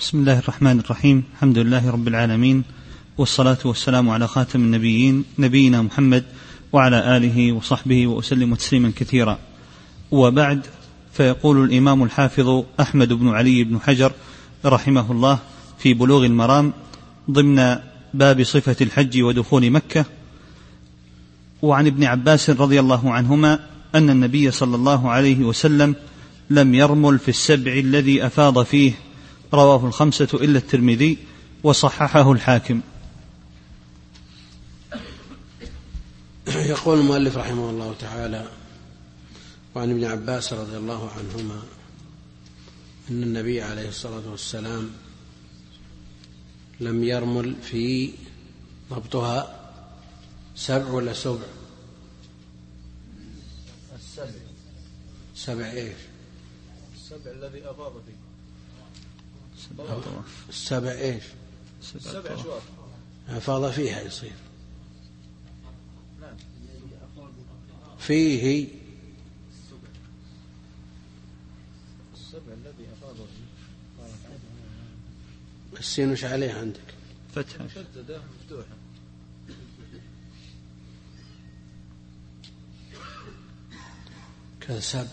بسم الله الرحمن الرحيم. الحمد لله رب العالمين، والصلاة والسلام على خاتم النبيين نبينا محمد وعلى آله وصحبه وأسلم تسليما كثيرا. وبعد، فيقول الإمام الحافظ أحمد بن علي بن حجر رحمه الله في بلوغ المرام ضمن باب صفة الحج ودخول مكة: وعن ابن عباس رضي الله عنهما أن النبي صلى الله عليه وسلم لم يرمل في السبع الذي أفاض فيه، رواه الخمسة إلا الترمذي وصححه الحاكم. يقول المؤلف رحمه الله تعالى: وعن ابن عباس رضي الله عنهما أن النبي عليه الصلاة والسلام لم يرمل في ضبطها سبع ولا سبع؟ سبع ايش؟ السبع الذي أفاض فيه. السبع ايش؟ سبع أشواط أفاض فيها يصير فيه السبع الذي أفاض فيه. السين وش عليه عندك؟ فتحة مشددة مفتوحة. كذا سبع.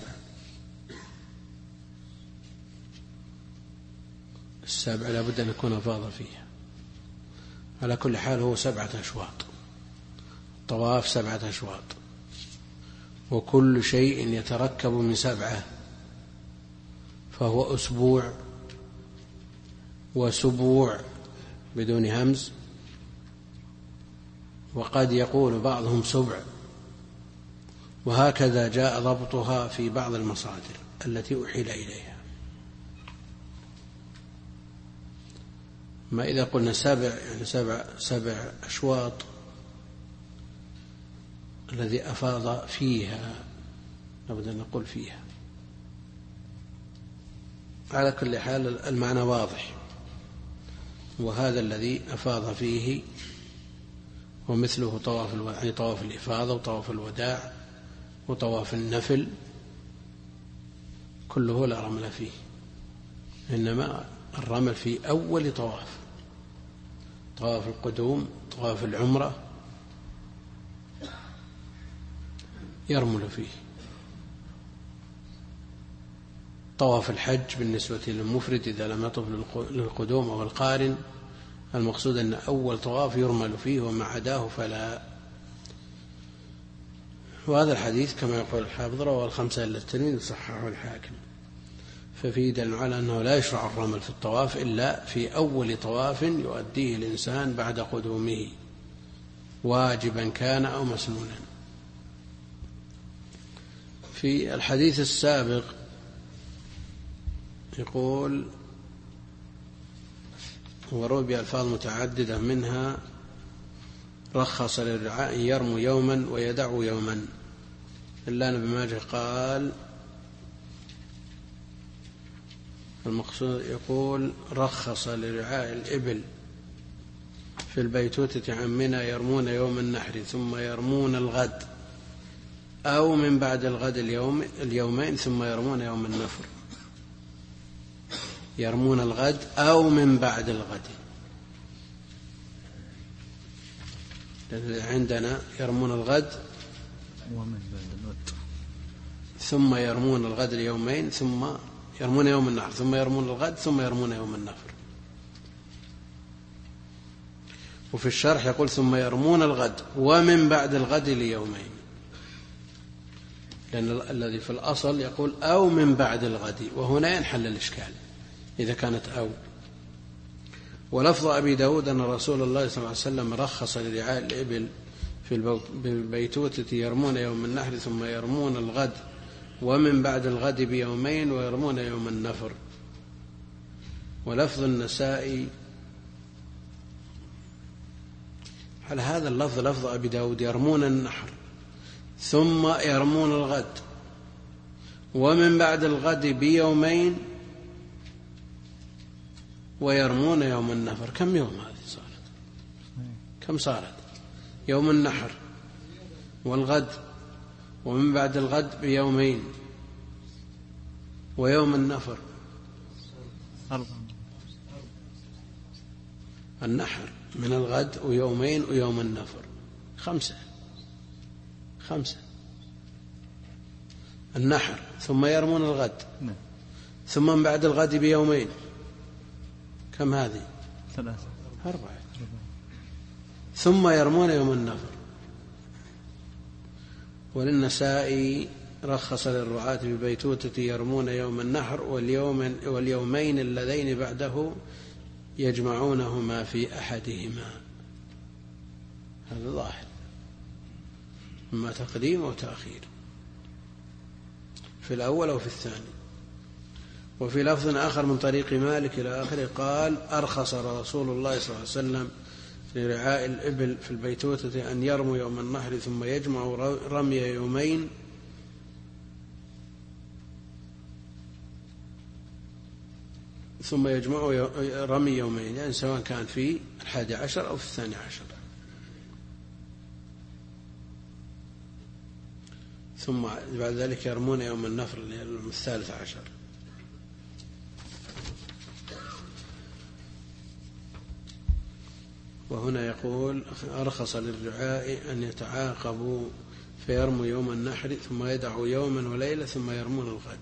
السبع لابد أن يكون أفاض فيها. على كل حال هو 7 أشواط، طواف 7 أشواط، وكل شيء يتركب من 7 فهو أسبوع وسبوع بدون همز، وقد يقول بعضهم سبع، وهكذا جاء ضبطها في بعض المصادر التي أحيل إليها. ما إذا قلنا سبع يعني سبع أشواط الذي أفاض فيها، لابد أن نقول فيها. على كل حال المعنى واضح، وهذا الذي أفاض فيه ومثله طواف الإفاضة وطواف الوداع وطواف النفل، كله لا رمل فيه، إنما الرمل في أول طواف القدوم، طواف العمرة يرمل فيه. طواف الحج بالنسبة للمفرد إذا لم يطف للقدوم أو القارن، المقصود أن أول طواف يرمل فيه وما عداه فلا. وهذا الحديث كما يقول الحافظ رواه الخمسة إلا الترمذي وصححه الحاكم، ففيه دليل على أنه لا يشرع الرمل في الطواف إلا في أول طواف يؤديه الإنسان بعد قدومه، واجبا كان أو مسنونا. في الحديث السابق يقول: وروي بألفاظ متعددة منها رخص للرعاء يرموا يوما ويدعوا يوما، إلا أن ابن ماجه قال المقصود يقول: رخص لرعاء الإبل في البيتوتة عن منى يرمون يوم النحر ثم يرمون الغد، أو من بعد الغد اليومين ثم يرمون يوم النفر. يرمون الغد أو من بعد الغد، عندنا يرمون الغد ثم يرمون الغد اليومين ثم يرمون يوم النحر ثم يرمون الغد ثم يرمون يوم النفر. وفي الشرح يقول: ثم يرمون الغد ومن بعد الغد ليومين، لأن الذي في الأصل يقول أو من بعد الغد، وهنا ينحل الإشكال إذا كانت أو. ولفظ أبي داود أن رسول الله صلى الله عليه وسلم رخص لرعاء الإبل في البيتوتة يرمون يوم النحر ثم يرمون الغد ومن بعد الغد بيومين ويرمون يوم النفر. ولفظ النسائي على هذا اللفظ لفظ أبي داود: يرمون النحر ثم يرمون الغد ومن بعد الغد بيومين ويرمون يوم النفر. كم يوم هذه صارت؟ كم صارت؟ يوم النحر والغد ومن بعد الغد بيومين ويوم النفر النحر من الغد ويومين ويوم النفر، 5 النحر، ثم يرمون الغد، ثم من بعد الغد بيومين، كم هذه؟ 4، ثم يرمون يوم النفر. وللنسائي رخص للرعاة ببيتوتة يرمون يوم النحر واليومين اللذين بعده يجمعونهما في أحدهما. هذا ظاهر، إما تقديم أو تأخير في الأول أو في الثاني. وفي لفظ آخر من طريق مالك إلى آخره قال: أرخص رسول الله صلى الله عليه وسلم لرعاء الإبل في البيتوتة أن يرموا يوم النحر ثم يجمعوا رمي يومين ثم يجمعوا رمي يومين، يعني سواء كان في 11 أو في 12، ثم بعد ذلك يرمون يوم النفر 13. وهنا يقول: أرخص للرعاء أن يتعاقبوا فيرموا يوم النحر ثم يدعوا يوما وليلة ثم يرمون الغد.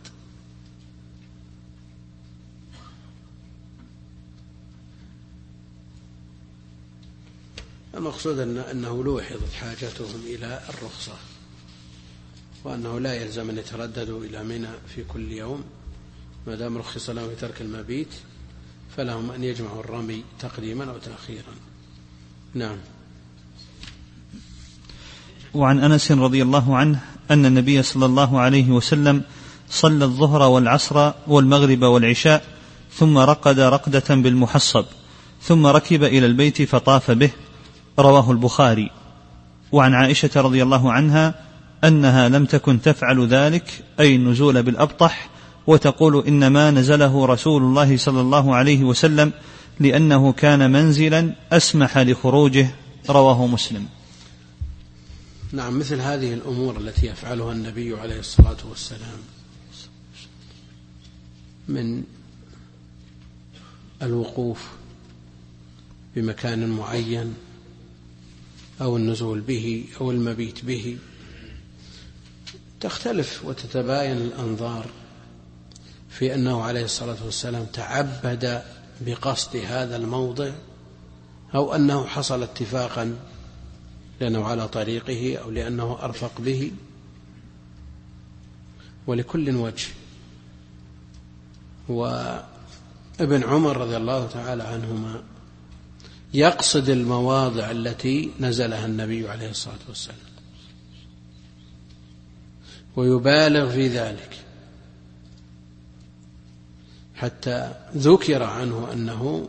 المقصود أنه لوحظت حاجتهم إلى الرخصة، وأنه لا يلزم أن يترددوا إلى منى في كل يوم، ما دام رخص لهم في ترك المبيت فلهم أن يجمعوا الرمي تقديما أو تأخيرا. نعم. وعن أنس رضي الله عنه أن النبي صلى الله عليه وسلم صلى الظهر والعصر والمغرب والعشاء ثم رقد رقدة بالمحصب ثم ركب إلى البيت فطاف به، رواه البخاري. وعن عائشة رضي الله عنها أنها لم تكن تفعل ذلك، أي النزول بالأبطح، وتقول: إنما نزله رسول الله صلى الله عليه وسلم لأنه كان منزلا أسمح لخروجه، رواه مسلم. نعم، مثل هذه الأمور التي يفعلها النبي عليه الصلاة والسلام من الوقوف بمكان معين أو النزول به أو المبيت به تختلف وتتباين الأنظار في أنه عليه الصلاة والسلام تعبد بقصد هذا الموضع أو أنه حصل اتفاقا لأنه على طريقه أو لأنه أرفق به، ولكل وجه. وابن عمر رضي الله تعالى عنهما يقصد المواضع التي نزلها النبي عليه الصلاة والسلام ويبالغ في ذلك، حتى ذكر عنه أنه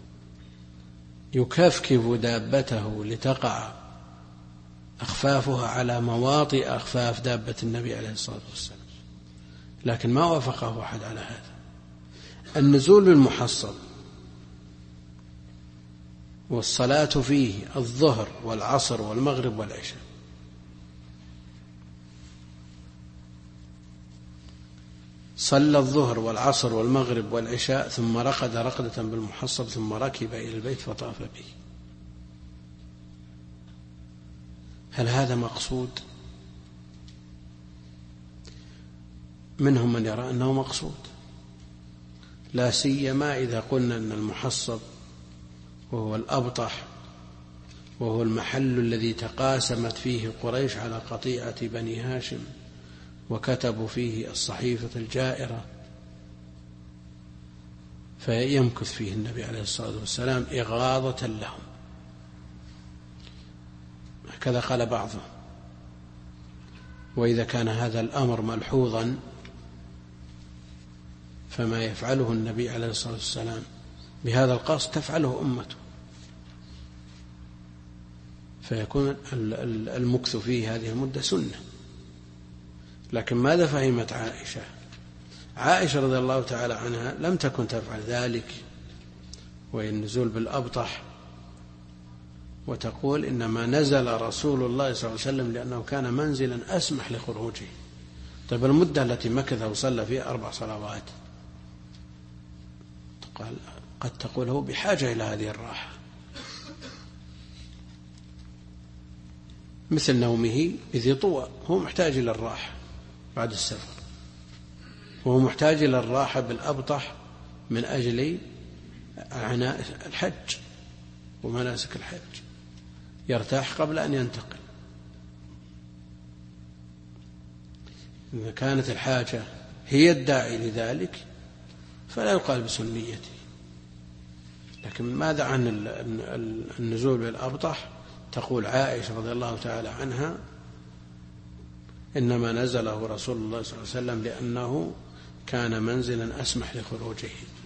يكفكف دابته لتقع أخفافها على مواطئ أخفاف دابة النبي عليه الصلاة والسلام، لكن ما وافقه أحد على هذا. النزول بالمحصب والصلاة فيه الظهر والعصر والمغرب والعشاء، صلى الظهر والعصر والمغرب والعشاء ثم رقد رقدة بالمحصب ثم ركب إلى البيت فطاف به. هل هذا مقصود؟ منهم من يرى أنه مقصود، لا سيما إذا قلنا أن المحصب وهو الأبطح وهو المحل الذي تقاسمت فيه قريش على قطيعة بني هاشم وكتبوا فيه الصحيفة الجائرة، فيمكث فيه النبي عليه الصلاة والسلام إغاظة لهم، هكذا قال بعضهم. وإذا كان هذا الأمر ملحوظا فما يفعله النبي عليه الصلاة والسلام بهذا القصد تفعله أمته، فيكون المكث فيه هذه المدة سنة. لكن ماذا فهمت عائشة رضي الله تعالى عنها؟ لم تكن تفعل ذلك وهي النزول بالأبطح، وتقول: إنما نزل رسول الله صلى الله عليه وسلم لأنه كان منزلا أسمح لخروجه. طيب المدة التي مكث وصلى فيها 4 صلوات قد تقول هو بحاجة إلى هذه الراحة، مثل نومه بذي طوى، هو محتاج إلى الراحة بعد السفر، وهو محتاج إلى الراحة بالأبطح من أجل عناء الحج ومناسك الحج، يرتاح قبل أن ينتقل. إذا كانت الحاجة هي الداعي لذلك فلا يقال بسنيته. لكن ماذا عن النزول بالأبطح؟ تقول عائشة رضي الله تعالى عنها: إنما نزله رسول الله صلى الله عليه وسلم لأنه كان منزلا أسمح لخروجه.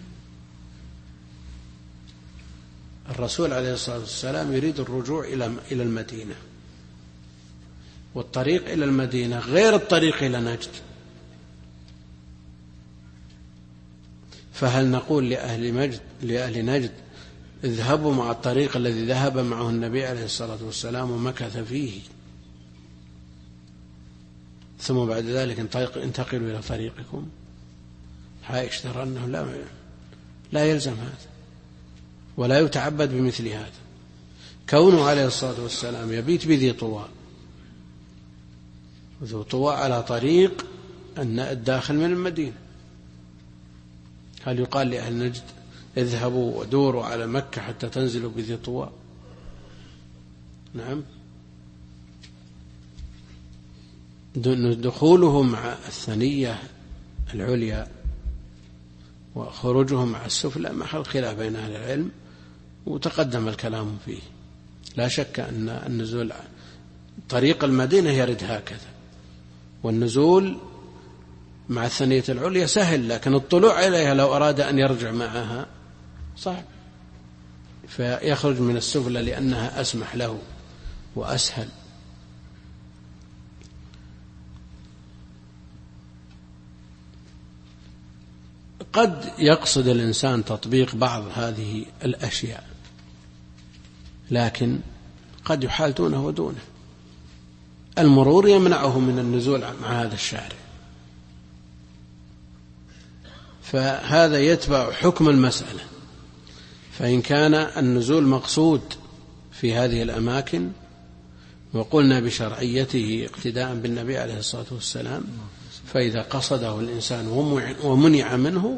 الرسول عليه الصلاة والسلام يريد الرجوع إلى المدينة، والطريق إلى المدينة غير الطريق إلى نجد، فهل نقول لأهل نجد اذهبوا مع الطريق الذي ذهب معه النبي عليه الصلاة والسلام ومكث فيه، ثم بعد ذلك انتقلوا إلى طريقكم؟ عائشة ترى أنه لا يلزم هذا ولا يتعبد بمثل هذا. كونه عليه الصلاة والسلام يبيت بذي طوى، ذو طوى على طريق الداخل من المدينة، هل يقال لأهل نجد اذهبوا ودوروا على مكة حتى تنزلوا بذي طوى؟ نعم. دخولهم مع الثنية العليا وخروجهم مع السفلى محل خلاف بين أهل العلم، وتقدم الكلام فيه. لا شك أن النزول طريق المدينة يرد هكذا، والنزول مع الثنية العليا سهل، لكن الطلوع إليها لو أراد أن يرجع معها صعب، فيخرج من السفلى لأنها أسمح له وأسهل. قد يقصد الإنسان تطبيق بعض هذه الأشياء، لكن قد يحال دونه ودونه. المرور يمنعه من النزول مع هذا الشارع، فهذا يتبع حكم المسألة. فإن كان النزول مقصود في هذه الأماكن وقلنا بشرعيته اقتداء بالنبي عليه الصلاة والسلام، فإذا قصده الإنسان ومنع منه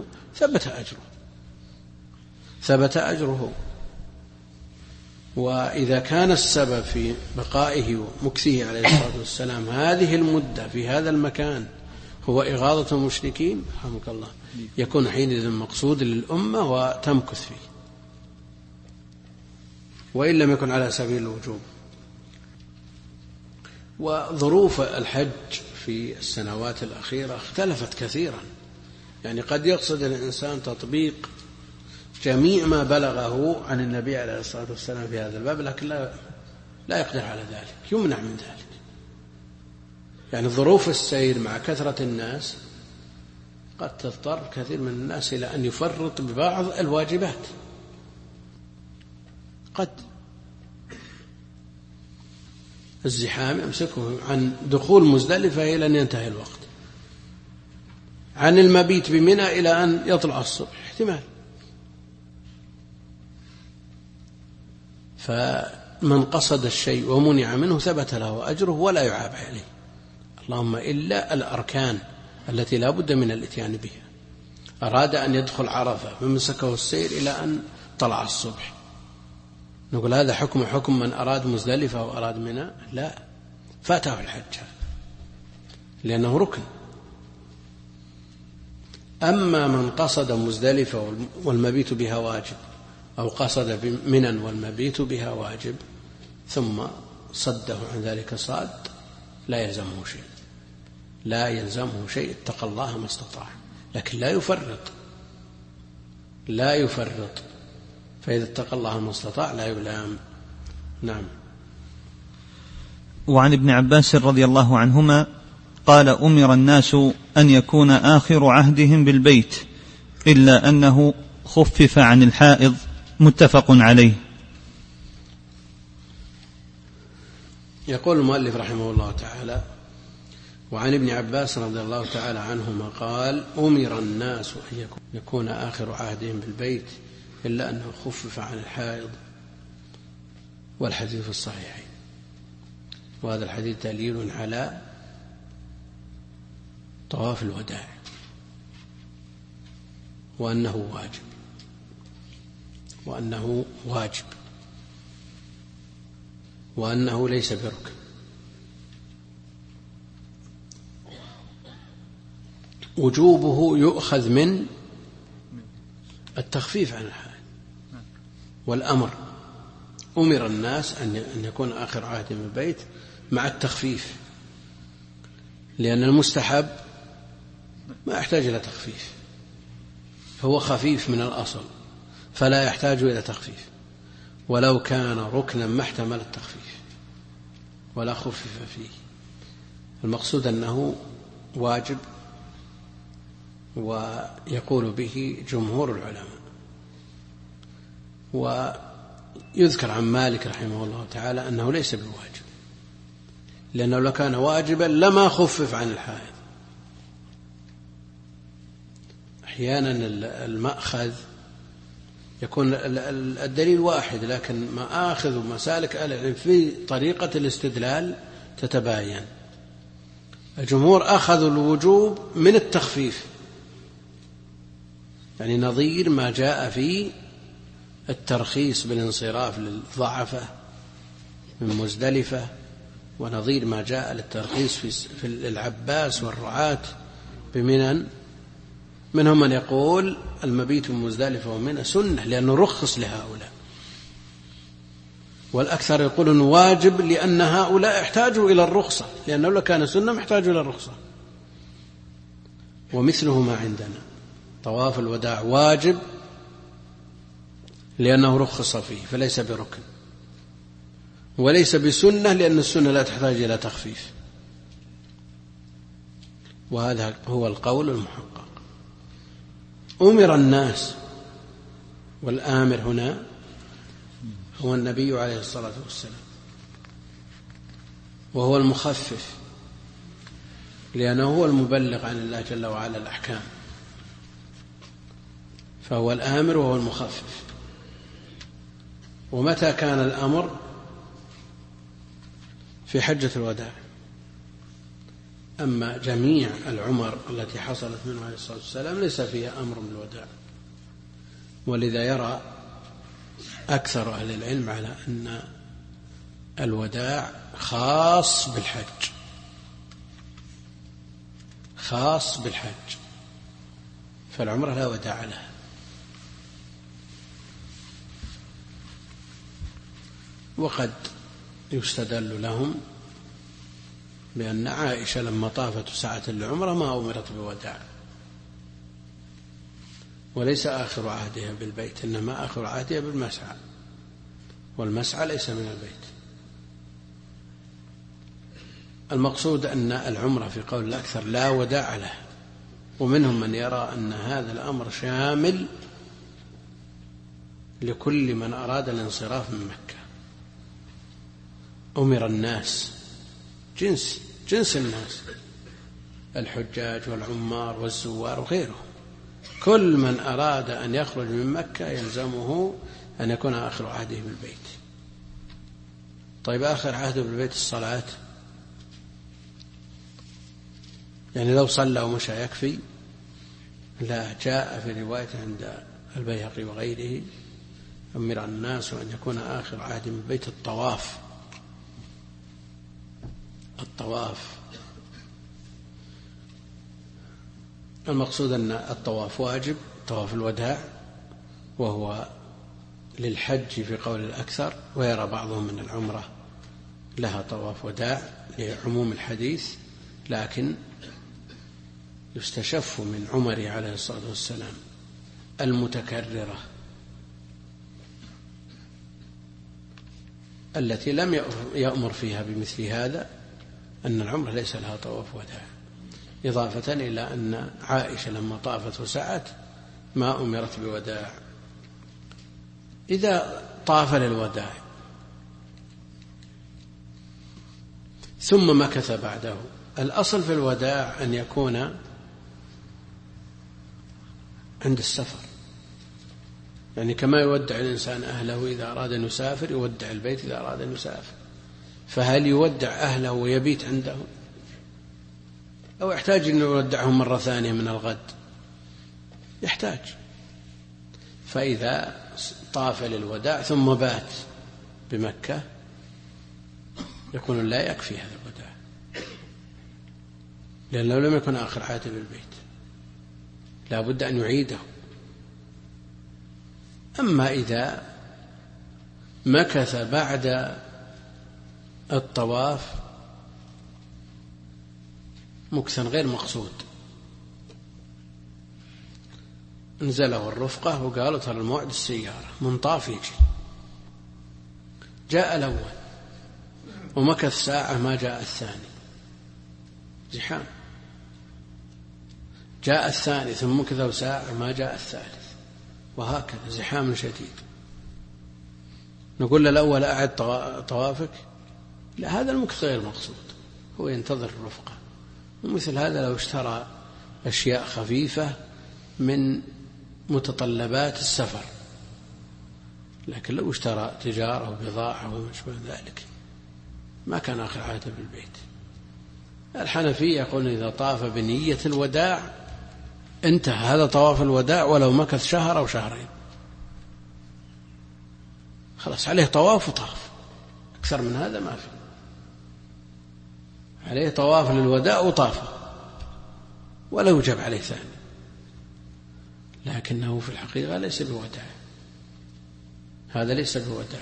ثبت أجره. وإذا كان السبب في بقائه ومكثه عليه الصلاة والسلام هذه المدة في هذا المكان هو إغاظة المشركين، رحمك الله، يكون حينئذ مقصود للأمة وتمكث فيه، وإن لم يكن على سبيل الوجوب. وظروف الحج في السنوات الأخيرة اختلفت كثيرا، يعني قد يقصد الإنسان تطبيق جميع ما بلغه عن النبي عليه الصلاة والسلام في هذا الباب، لكن لا يقدر على ذلك، يمنع من ذلك. يعني ظروف السير مع كثرة الناس قد تضطر كثير من الناس إلى أن يفرط ببعض الواجبات، قد الزحام يمسكه عن دخول مزدلفة إلى أن ينتهي الوقت، عن المبيت بمنى إلى أن يطلع الصبح احتمال. فمن قصد الشيء ومنع منه ثبت له أجره ولا يعاب عليه، اللهم إلا الأركان التي لا بد من الاتيان بها. أراد أن يدخل عرفة فمسكه السير إلى أن طلع الصبح، نقول هذا حكم من أراد مزدلفة وأراد منى؟ لا، فاته الحج لأنه ركن. أما من قصد مزدلفة والمبيت بها واجب، أو قصد منى والمبيت بها واجب ثم صده عن ذلك صاد، لا يلزمه شيء، اتقى الله ما استطاع، لكن لا يفرط. فإذا اتقى الله ما استطاع لا يلام. نعم. وعن ابن عباس رضي الله عنهما قال: أمر الناس أن يكون آخر عهدهم بالبيت إلا أنه خفف عن الحائض، متفق عليه. يقول المؤلف رحمه الله تعالى: وعن ابن عباس رضي الله تعالى عنهما قال: أمر الناس أن يكون آخر عهدهم بالبيت إلا أنه خفف عن الحائض، والحديث في الصحيحين. وهذا الحديث دليل على طواف الوداع وأنه واجب وأنه ليس بركن. وجوبه يؤخذ من التخفيف عن الحال والأمر. أمر الناس أن يكون آخر عهدهم بالبيت مع التخفيف، لأن المستحب ما يحتاج إلى تخفيف، فهو خفيف من الأصل فلا يحتاج إلى تخفيف، ولو كان ركنا ما احتمل التخفيف ولا خفف فيه. المقصود أنه واجب، ويقول به جمهور العلماء. ويذكر عن مالك رحمه الله تعالى أنه ليس بواجب، لأنه لو كان واجبا لما خفف عن الحائض. أحيانا المأخذ يكون الدليل واحد، لكن مآخذ ومسالك أهل العلم في طريقة الاستدلال تتباين. الجمهور أخذوا الوجوب من التخفيف، يعني نظير ما جاء في الترخيص بالانصراف للضعفة من مزدلفة، ونظير ما جاء للترخيص في العباس والرعاة بمنى. منهم من يقول المبيت من مزدلفة ومنى سنة لأنه رخص لهؤلاء، والأكثر يقولون واجب لأن هؤلاء احتاجوا إلى الرخصة، لأنه لو كان سنة محتاج إلى الرخصة. ومثله ما عندنا، طواف الوداع واجب لأنه رخص فيه فليس بركن، وليس بسنة لأن السنة لا تحتاج إلى تخفيف. وهذا هو القول المحقق. أمر الناس، والآمر هنا هو النبي عليه الصلاة والسلام، وهو المخفف لأنه هو المبلغ عن الله جل وعلا الأحكام، فهو الآمر وهو المخفف. ومتى كان الأمر؟ في حجة الوداع. أما جميع العمر التي حصلت منه عليه الصلاة والسلام ليس فيها أمر بالوداع، ولذا يرى أكثر أهل العلم على أن الوداع خاص بالحج، خاص بالحج، فالعمرة لا وداع لها. وقد يستدل لهم بأن عائشة لما طافت ساعة العمرة ما أمرت بوداع، وليس آخر عهدها بالبيت، إنما آخر عهدها بالمسعى، والمسعى ليس من البيت. المقصود أن العمرة في قول الأكثر لا وداع له، ومنهم من يرى أن هذا الأمر شامل لكل من أراد الانصراف من مكة. أمر الناس جنس الناس، الحجاج والعمار والزوار وغيرهم، كل من أراد أن يخرج من مكة يلزمه أن يكون آخر عهده بالبيت. طيب آخر عهده بالبيت الصلاة، يعني لو صلى ومشى يكفي؟ لا، جاء في رواية عند البيهقي وغيره أمر الناس أن يكون آخر عهد بالبيت الطواف. المقصود أن الطواف واجب، طواف الوداع، وهو للحج في قول الأكثر، ويرى بعضهم من العمرة لها طواف وداع لعموم الحديث، لكن يستشف من عمره عليه الصلاة والسلام المتكررة التي لم يأمر فيها بمثل هذا أن العمرة ليس لها طواف وداع، إضافة إلى أن عائشة لما طافت وسعت ما أمرت بوداع. إذا طاف للوداع ثم مكث بعده، الأصل في الوداع أن يكون عند السفر، يعني كما يودع الإنسان أهله إذا أراد أن يسافر، يودع البيت إذا أراد أن يسافر. فهل يودع أهله ويبيت عندهم أو يحتاج أن يودعهم مرة ثانية من الغد؟ يحتاج. فإذا طاف للوداع ثم بات بمكة يقول لا يكفي هذا الوداع، لأنه لم يكن آخر عهده بالبيت، لا بد أن يعيده. أما إذا مكث بعد الطواف مكثا غير مقصود، نزله الرفقة وقالوا ترى الموعد السيارة من طاف يجي، جاء الأول ومكث ساعة ما جاء الثاني، زحام. جاء الثاني ثم مكث ساعة ما جاء الثالث، وهكذا زحام شديد. نقول للأول أعد طوافك؟ لا، هذا المكث غير مقصود، هو ينتظر الرفقة. ومثل هذا لو اشترى أشياء خفيفة من متطلبات السفر، لكن لو اشترى تجارة وبضاعة وما شابه ذلك ما كان آخر عهده بالبيت. الحنفية يقولون إذا طاف بنية الوداع انتهى هذا طواف الوداع، ولو مكث شهر أو شهرين خلاص عليه طواف وطاف، أكثر من هذا ما في، عليه طواف للوداع وطاف ولا يوجب عليه ثاني، لكنه في الحقيقة ليس بوداع، هذا ليس بوداع.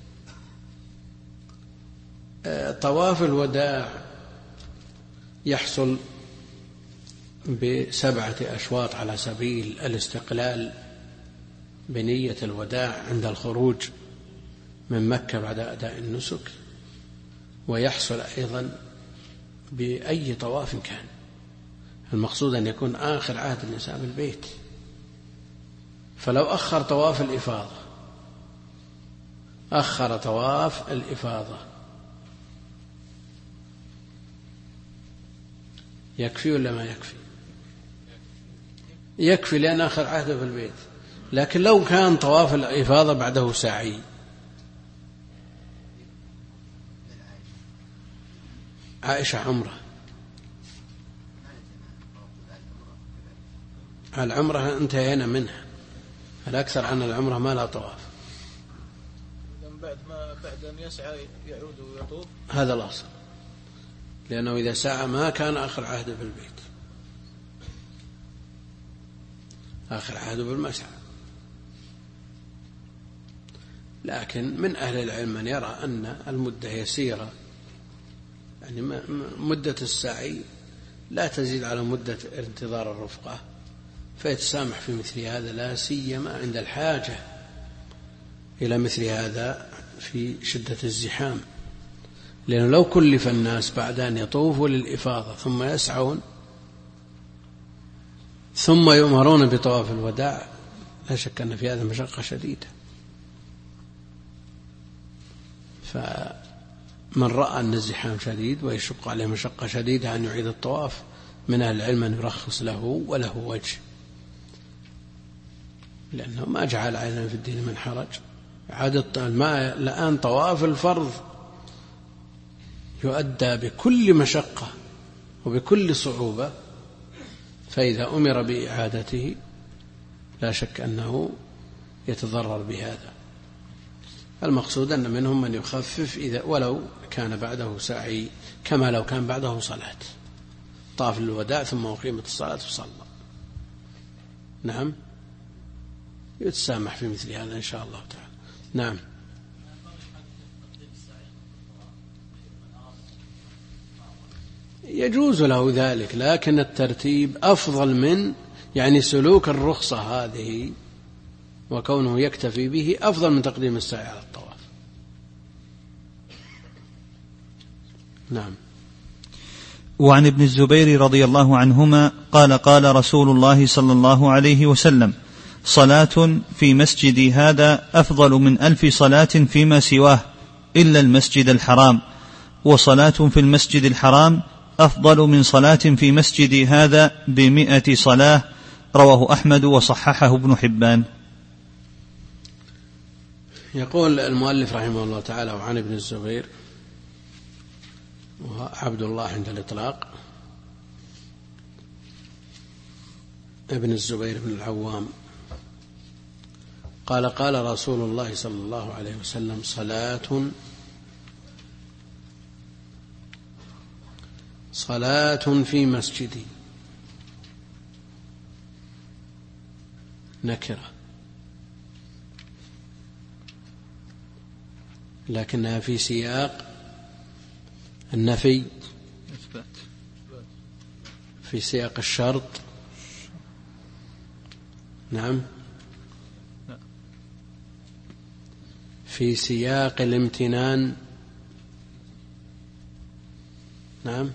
طواف الوداع يحصل ب7 أشواط على سبيل الاستقلال بنية الوداع عند الخروج من مكة بعد أداء النسك، ويحصل أيضا بأي طواف كان. المقصود أن يكون آخر عهد النساء بالبيت، فلو أخر طواف الإفاضة، أخر طواف الإفاضة يكفي ولا ما يكفي؟ يكفي، لأن آخر عهده في البيت. لكن لو كان طواف الإفاضة بعده سعي، عائشة عمرة، العمرة انتهينا منها، الأكثر عن العمرة ما لا طواف. بعد أن يسعى يعود ويطوف، هذا الأصل، لأنه إذا سعى ما كان آخر عهده في البيت، آخر عهده بالمسعى. لكن من أهل العلم من يرى أن المدة يسيرة، يعني مدة السعي لا تزيد على مدة انتظار الرفقة، فيتسامح في مثل هذا، لا سيما عند الحاجة إلى مثل هذا في شدة الزحام. لأنه لو كلف الناس بعد أن يطوفوا للإفاضة ثم يسعون ثم يؤمرون بطواف الوداع، لا شك أن في هذا مشقة شديدة. فمن رأى أن الزحام شديد ويشق عليه مشقة شديدة أن يعيد الطواف، من أهل العلم أن يرخص له وله وجه، لأنه ما جعل علينا في الدين من حرج. عادة الآن طواف الفرض يؤدى بكل مشقة وبكل صعوبة، فإذا أمر بإعادته لا شك أنه يتضرر بهذا. المقصود أن منهم من يخفف إذا ولو كان بعده سعي، كما لو كان بعده صلاة، طاف للوداع ثم أقيمت الصلاة فصلى، نعم يتسامح في مثل هذا إن شاء الله تعالى. نعم. يجوز له ذلك، لكن الترتيب أفضل من يعني سلوك الرخصة هذه وكونه يكتفي به أفضل من تقديم السعي على الطواف. نعم. وعن ابن الزبير رضي الله عنهما قال قال رسول الله صلى الله عليه وسلم: صلاة في مسجدي هذا أفضل من 1000 صلاة فيما سواه إلا المسجد الحرام، وصلاة في المسجد الحرام أفضل من صلاة في مسجدي هذا ب100 صلاة. رواه أحمد وصححه ابن حبان. يقول المؤلف رحمه الله تعالى: وعن ابن الزبير وعبد الله عند الإطلاق ابن الزبير بن العوام قال قال رسول الله صلى الله عليه وسلم: صلاة في مسجدي نكرة لكنها في سياق النفي، في سياق الشرط نعم، في سياق الامتنان نعم.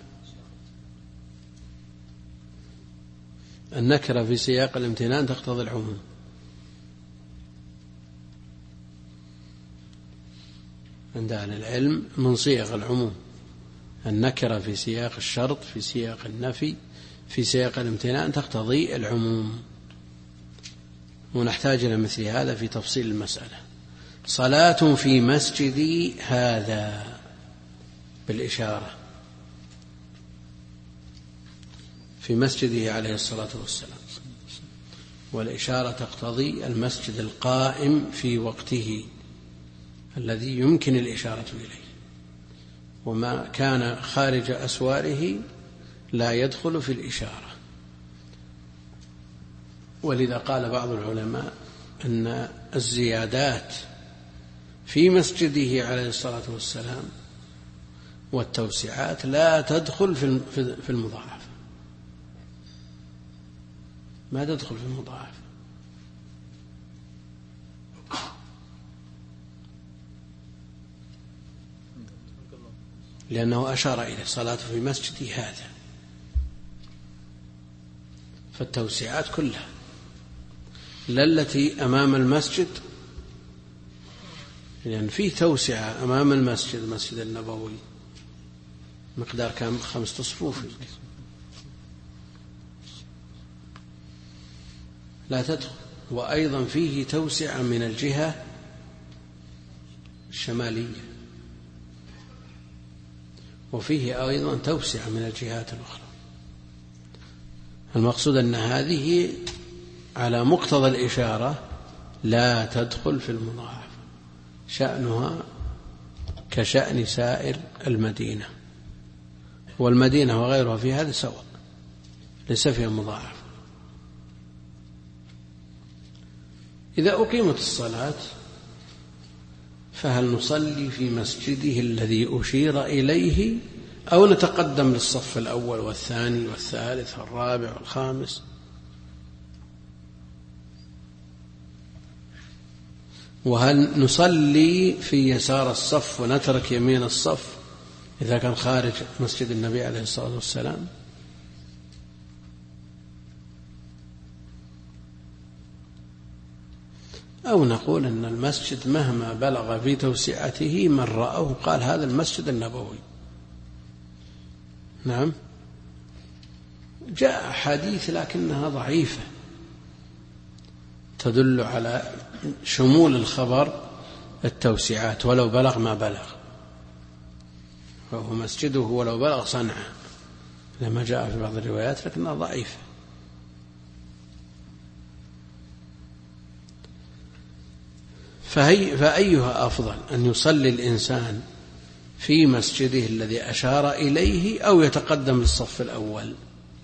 النكرة في سياق الامتنان تقتضي العموم. عند أهل العلم من صيغ العموم النكرة في سياق الشرط، في سياق النفي، في سياق الامتنان تقتضي العموم، ونحتاج إلى مثل هذا في تفصيل المسألة. صلاة في مسجدي هذا بالإشارة، في مسجده عليه الصلاة والسلام، والإشارة تقتضي المسجد القائم في وقته الذي يمكن الإشارة إليه، وما كان خارج أسواره لا يدخل في الإشارة. ولذا قال بعض العلماء أن الزيادات في مسجده عليه الصلاة والسلام والتوسعات لا تدخل في المضاعفة، ما تدخل في المضاعفة، لأنه أشار إلى صلاة في مسجدي هذا، فالتوسعات كلها لا التي أمام المسجد، لأن فيه توسعة أمام المسجد، المسجد النبوي مقدار كم 5 صفوف لا تدخل، وأيضا فيه توسعة من الجهة الشمالية، وفيه أيضا توسعة من الجهات الأخرى. المقصود أن هذه على مقتضى الإشارة لا تدخل في المضاعفة، شأنها كشأن سائر المدينة، والمدينة وغيرها في هذا سواء، ليس فيها مضاعفة. إذا أقيمت الصلاة فهل نصلي في مسجده الذي أشير إليه أو نتقدم للصف الأول والثاني والثالث والرابع والخامس؟ وهل نصلي في يسار الصف ونترك يمين الصف إذا كان خارج مسجد النبي عليه الصلاة والسلام؟ أو نقول أن المسجد مهما بلغ في توسعته من رأوه قال هذا المسجد النبوي. نعم، جاء حديث لكنها ضعيفة تدل على شمول الخبر التوسعات ولو بلغ ما بلغ، فهو مسجده ولو بلغ صنعاء لما جاء في بعض الروايات، لكنها ضعيفة. فأيها أفضل، أن يصلي الإنسان في مسجده الذي أشار إليه أو يتقدم للصف الأول؟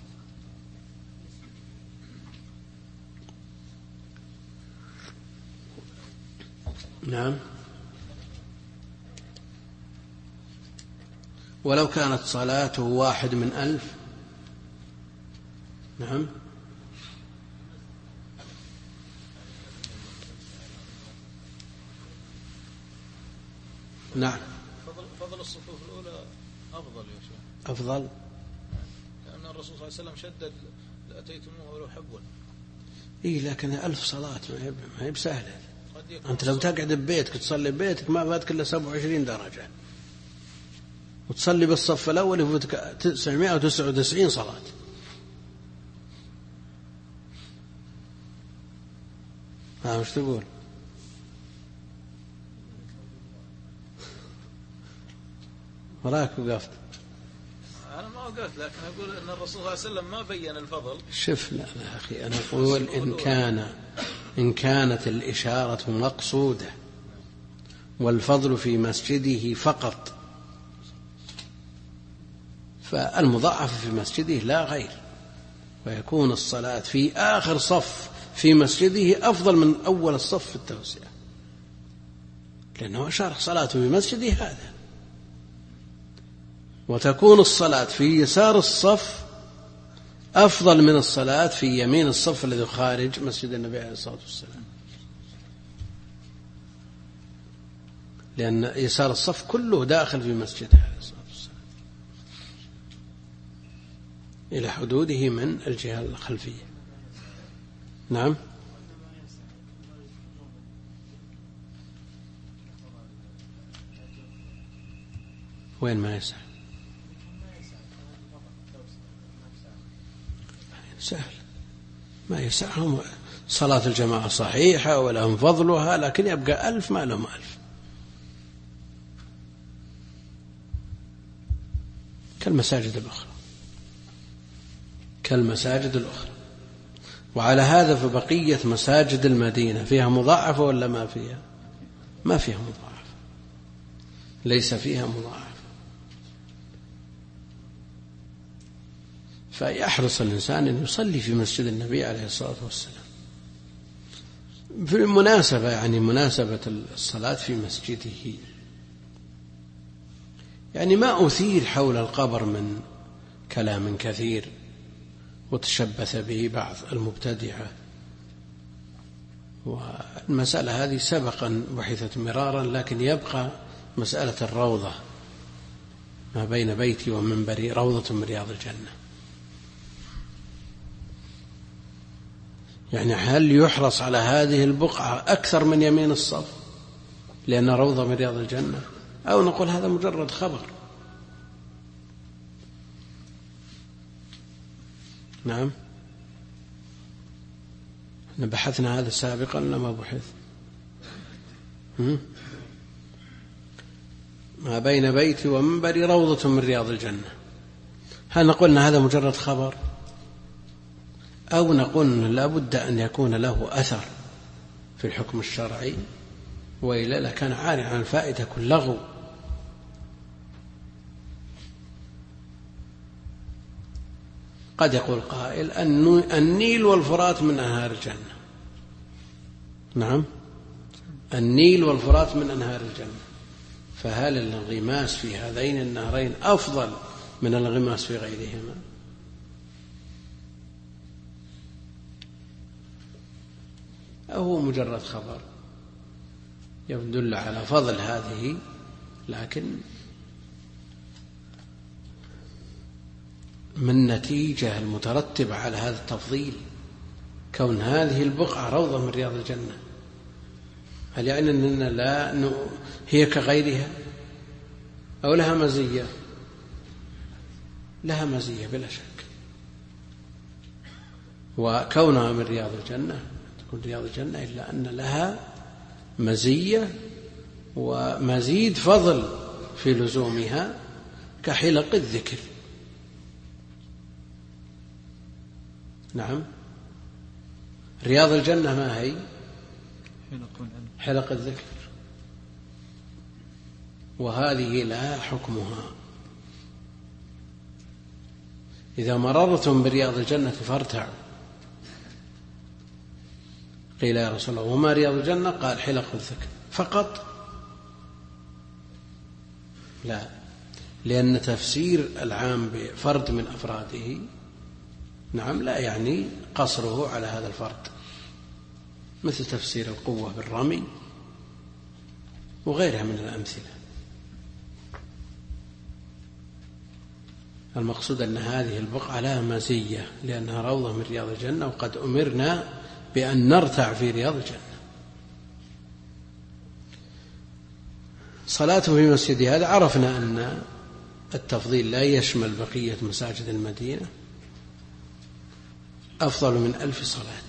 نعم، ولو كانت صلاته 1 من 1000. نعم، نعم، فضل الصفوف الأولى أفضل يا شيخ، أفضل، لأن الرسول صلى الله عليه وسلم شدد لأتيتموه ولو حبوا. إيه، لكن 1000 صلاة ما هي بسهلة. أنت لو تقعد ببيتك تصلي ببيتك ما فاتك إلا 27 درجة، وتصلي بالصف الأول يفوتك 999 صلاة. وش تقول؟ وراك وقفت. قلت، لكن أقول أن الرسول صلى الله عليه وسلم ما بين الفضل. شوف، لا يا أخي، أنا أقول إن كانت الإشارة مقصودة والفضل في مسجده فقط، فالمضاعف في مسجده لا غير، ويكون الصلاة في آخر صف في مسجده أفضل من أول الصف في التوسعة، لأنه أشار صلاته في مسجده هذا، وتكون الصلاة في يسار الصف أفضل من الصلاة في يمين الصف الذي خارج مسجد النبي عليه الصلاة والسلام، لأن يسار الصف كله داخل في مسجده عليه الصلاة والسلام إلى حدوده من الجهة الخلفية. نعم. وين ما يسع؟ سهل، ما يسعهم. صلاة الجماعة صحيحة ولهم فضلها، لكن يبقى 1000 ما لهم 1000، كالمساجد الأخرى. وعلى هذا فبقية مساجد المدينة فيها مضاعفة ولا ما فيها؟ ما فيها مضاعفة، ليس فيها مضاعفة. فيحرص الإنسان أن يصلي في مسجد النبي عليه الصلاة والسلام. في المناسبة، يعني مناسبة الصلاة في مسجده، يعني ما أثير حول القبر من كلام كثير وتشبث به بعض المبتدعة، والمسألة هذه سبقا بحثت مرارا، لكن يبقى مسألة الروضة ما بين بيتي ومنبري روضة من رياض الجنة. يعني هل يحرص على هذه البقعة أكثر من يمين الصف لأن روضة من رياض الجنة، أو نقول هذا مجرد خبر؟ نعم. بحثنا هذا سابقا لما بحث. ما بين بيتي ومنبري روضة من رياض الجنة، هل نقول أن هذا مجرد خبر، أو نقول لا بد أن يكون له أثر في الحكم الشرعي، وإلا لكان عاري عن الفائدة كل لغو. قد يقول قائل النيل والفرات من أنهار الجنة. نعم، النيل والفرات من أنهار الجنة، فهل الانغماس في هذين النهرين أفضل من الانغماس في غيرهما؟ أو هو مجرد خبر يدل على فضل هذه، لكن من نتيجة المترتبة على هذا التفضيل كون هذه البقعة روضة من رياض الجنة، هل يعني أننا لا هي كغيرها أو لها مزية؟ لها مزية بلا شك، وكونها من رياض الجنة تكون رياض الجنة، إلا أن لها مزية ومزيد فضل في لزومها كحلق الذكر. نعم، رياض الجنة ما هي؟ حلق الذكر، وهذه لها حكمها. إذا مررتم برياض الجنة فارتعوا. قيل يا رسول الله وما رياض الجنة؟ قال حلق الذكر فقط. لا، لأن تفسير العام بفرد من أفراده نعم لا يعني قصره على هذا الفرد، مثل تفسير القوة بالرمي وغيرها من الأمثلة. المقصود أن هذه البقعة لها مزية لأنها روضة من رياض الجنة، وقد أمرنا بأن نرتع في رياض الجنة. صلاته في مسجد هذا عرفنا أن التفضيل لا يشمل بقية مساجد المدينة، أفضل من 1000 صلاة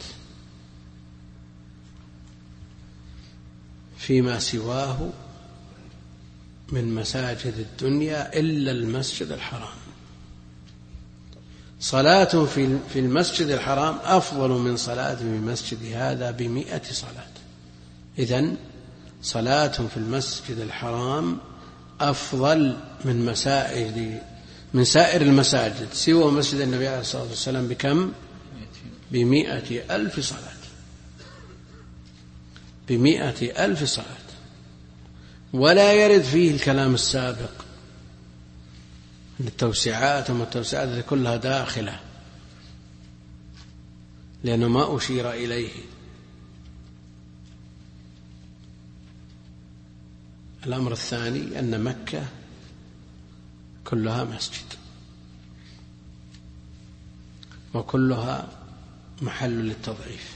فيما سواه من مساجد الدنيا إلا المسجد الحرام. صلاة في المسجد الحرام أفضل من صلاة في المسجد هذا ب100 صلاة. إذن صلاة في المسجد الحرام أفضل من سائر المساجد سوى مسجد النبي عليه الصلاة والسلام بكم؟ ب100,000 صلاة. ب100,000 صلاة. ولا يرد فيه الكلام السابق التوسعات وما التوسعات كلها داخلة لأنه ما أشير إليه. الأمر الثاني أن مكة كلها مسجد وكلها محل للتضعيف.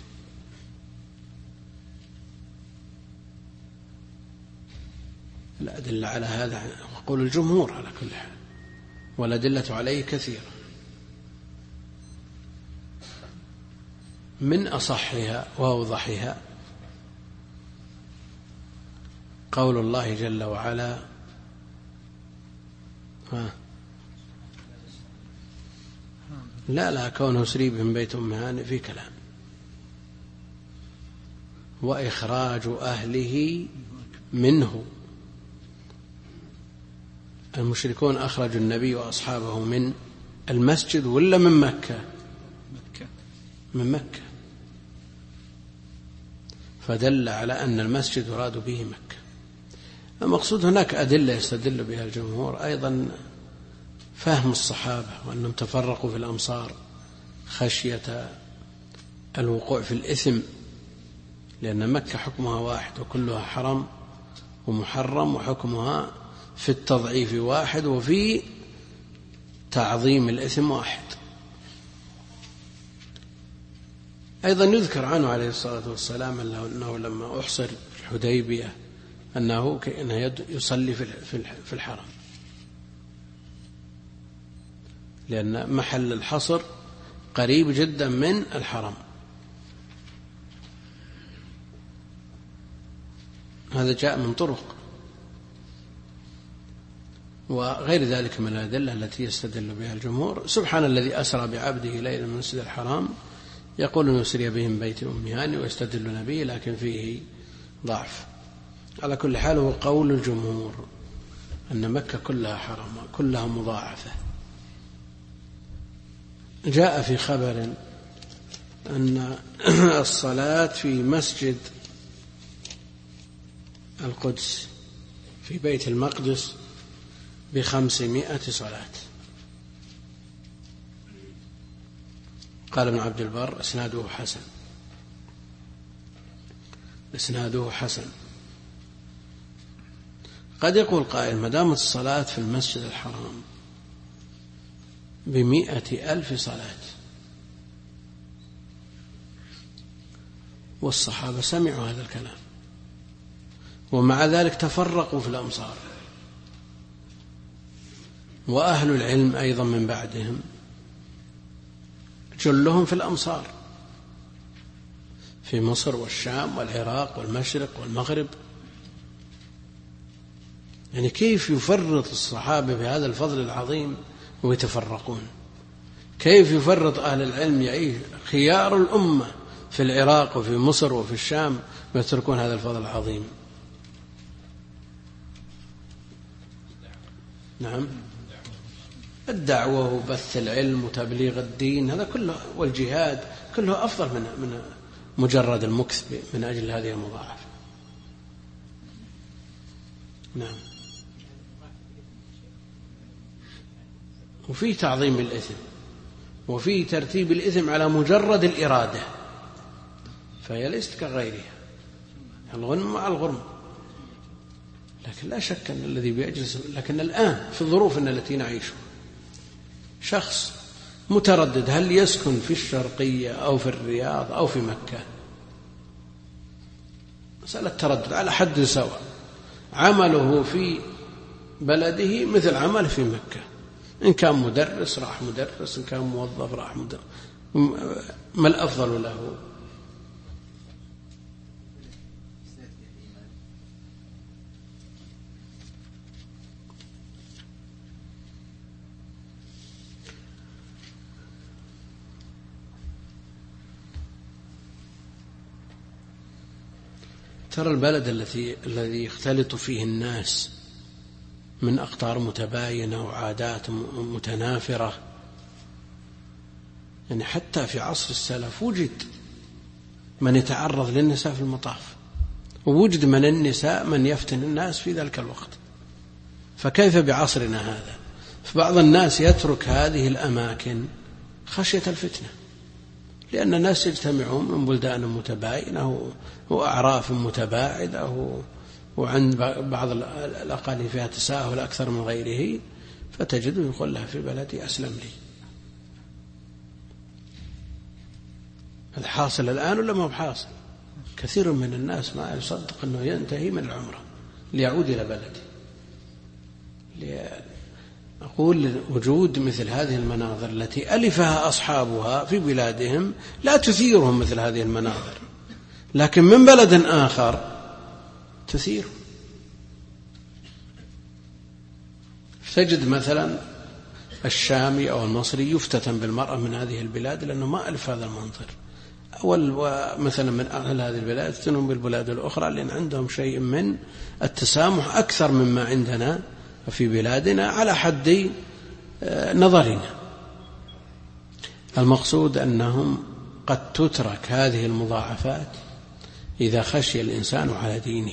الأدلة على هذا يقول الجمهور على كل حال، والأدلة عليه كثيرة. من أصحها وأوضحها قول الله جل وعلا لا كونه يسري بهم بيت أم هانئ في كلام، وإخراج أهله منه. المشركون أخرجوا النبي وأصحابه من المسجد ولا من مكة؟ من مكة، فدل على أن المسجد يراد به مكة. المقصود هناك أدلة يستدل بها الجمهور، أيضا فهم الصحابة وأنهم تفرقوا في الأمصار خشية الوقوع في الإثم، لأن مكة حكمها واحد وكلها حرم ومحرم، وحكمها في التضعيف واحد وفي تعظيم الإثم واحد. أيضا يذكر عنه عليه الصلاة والسلام أنه لما أحصر في الحديبية أنه كأنه يصلي في الحرم، لأن محل الحصر قريب جدا من الحرم. هذا جاء من طرق، وغير ذلك من الأدلة التي يستدل بها الجمهور. سبحان الذي أسرى بعبده ليلا من المسجد الحرام، يقول أن يسري بهم بيت أم هانئ ويستدلون به، لكن فيه ضعف. على كل حال هو قول الجمهور أن مكة كلها حرم كلها مضاعفة. جاء في خبر أن الصلاة في مسجد القدس في بيت المقدس ب500 صلاة. قال ابن عبد البر إسناده حسن. قد يقول قائل ما دامت الصلاة في المسجد الحرام ب100,000 صلاة والصحابة سمعوا هذا الكلام ومع ذلك تفرقوا في الأمصار، وأهل العلم أيضا من بعدهم جلهم في الأمصار في مصر والشام والعراق والمشرق والمغرب. يعني كيف يفرط الصحابة بهذا الفضل العظيم ويتفرقون؟ كيف يفرط أهل العلم يعيش خيار الأمة في العراق وفي مصر وفي الشام ويتركون هذا الفضل العظيم؟ نعم، الدعوة وبث العلم وتبليغ الدين هذا كله، والجهاد كله أفضل من مجرد المكث من أجل هذه المضاعفة. نعم، وفي تعظيم الإثم وفي ترتيب الإثم على مجرد الإرادة، فهي ليست كغيرها، الغنم مع الغرم. لكن لا شك أن الذي بيجلس، لكن الآن في الظروف التي نعيشها شخص متردد هل يسكن في الشرقية أو في الرياض أو في مكة، مسألة تردد على حد سواء، عمله في بلده مثل عمله في مكة، إن كان مدرس راح مدرس، إن كان موظف راح مدرس، ما الأفضل له؟ ترى البلد الذي يختلط فيه الناس من أقطار متباينة وعادات متنافرة، يعني حتى في عصر السلف وجد من يتعرض للنساء في المطاف، ووجد من النساء من يفتن الناس في ذلك الوقت، فكيف بعصرنا هذا؟ فبعض الناس يترك هذه الأماكن خشية الفتنة، لأن الناس يجتمعون من بلدان متباينة وأعراف متباعدة وعند بعض الأقاليم فيها تساهل أكثر من غيره، فتجده يقول لها في بلدي أسلم لي. هذا حاصل الآن ولا ما هو حاصل؟ كثير من الناس ما يصدق أنه ينتهي من العمرة ليعود إلى بلده. أقول وجود مثل هذه المناظر التي ألفها أصحابها في بلادهم لا تثيرهم مثل هذه المناظر، لكن من بلد آخر تثير. تجد مثلا الشامي أو المصري يفتتن بالمرأة من هذه البلاد لأنه ما ألف هذا المنظر، مثلا من أهل هذه البلاد يفتنون بالبلاد الأخرى لأن عندهم شيء من التسامح أكثر مما عندنا في بلادنا على حد نظرنا. المقصود أنهم قد تترك هذه المضاعفات إذا خشي الإنسان على دينه.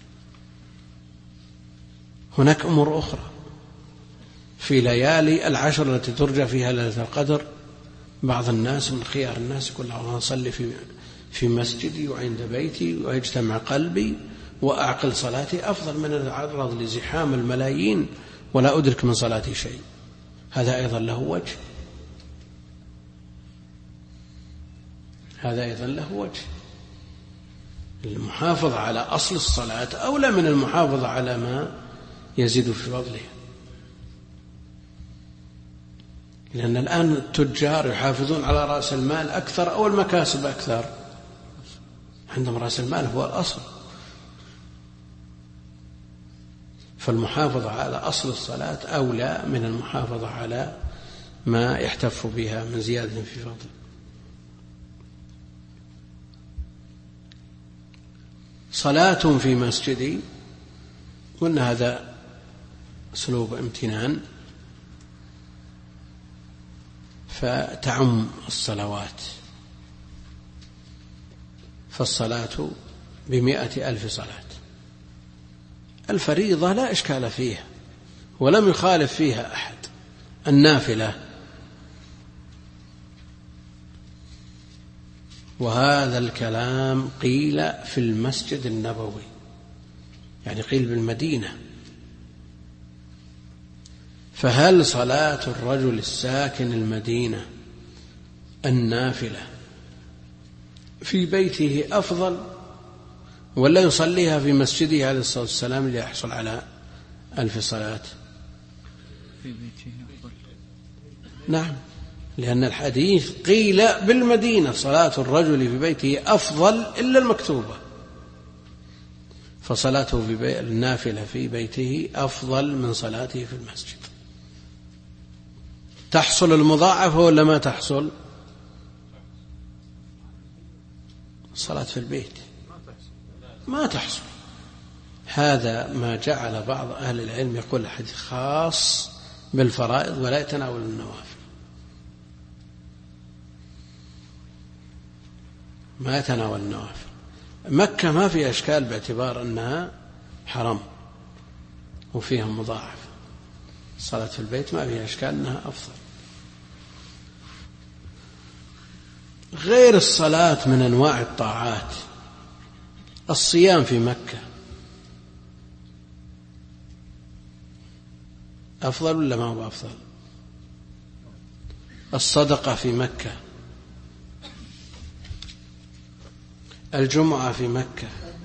هناك أمور أخرى في ليالي العشر التي ترجى فيها ليلة القدر، بعض الناس من خيار الناس يقول الله أصلي في مسجدي وعند بيتي ويجتمع قلبي وأعقل صلاتي أفضل من أن أتعرض لزحام الملايين ولا أدرك من صلاتي شيء. هذا أيضا له وجه، هذا أيضا له وجه. المحافظة على أصل الصلاة أولى من المحافظة على ما يزيد في فضله، لأن الآن التجار يحافظون على رأس المال أكثر أو المكاسب أكثر، عندهم رأس المال هو الأصل. فالمحافظة على أصل الصلاة أولى من المحافظة على ما يحتف بها من زيادة في فضل. صلاة في مسجدي، قلنا هذا أسلوب امتنان، فتعم الصلوات، فالصلاة 100,000 صلاة. الفريضة لا إشكال فيها ولم يخالف فيها أحد. النافلة، وهذا الكلام قيل في المسجد النبوي، يعني قيل بالمدينة. فهل صلاة الرجل الساكن المدينة النافلة في بيته أفضل ولا يصليها في مسجده عليه الصلاة والسلام ليحصل على 1000 صلاة؟ في بيته أفضل. نعم، لأن الحديث قيل بالمدينة صلاة الرجل في بيته أفضل إلا المكتوبة، فصلاته في النافلة في بيته أفضل من صلاته في المسجد. تحصل المضاعفة ولا ما تحصل؟ الصلاة في البيت ما تحصل. هذا ما جعل بعض أهل العلم يقول الحديث خاص بالفرائض ولا يتناول النوافل، ما يتناول النوافل. مكة ما فيها إشكال باعتبار أنها حرم وفيها مضاعف، الصلاة في البيت ما فيها إشكال أنها أفضل. غير الصلاة من أنواع الطاعات، الصيام في مكة أفضل ولا ما هو أفضل؟ الصدقة في مكة، الجمعة في مكة،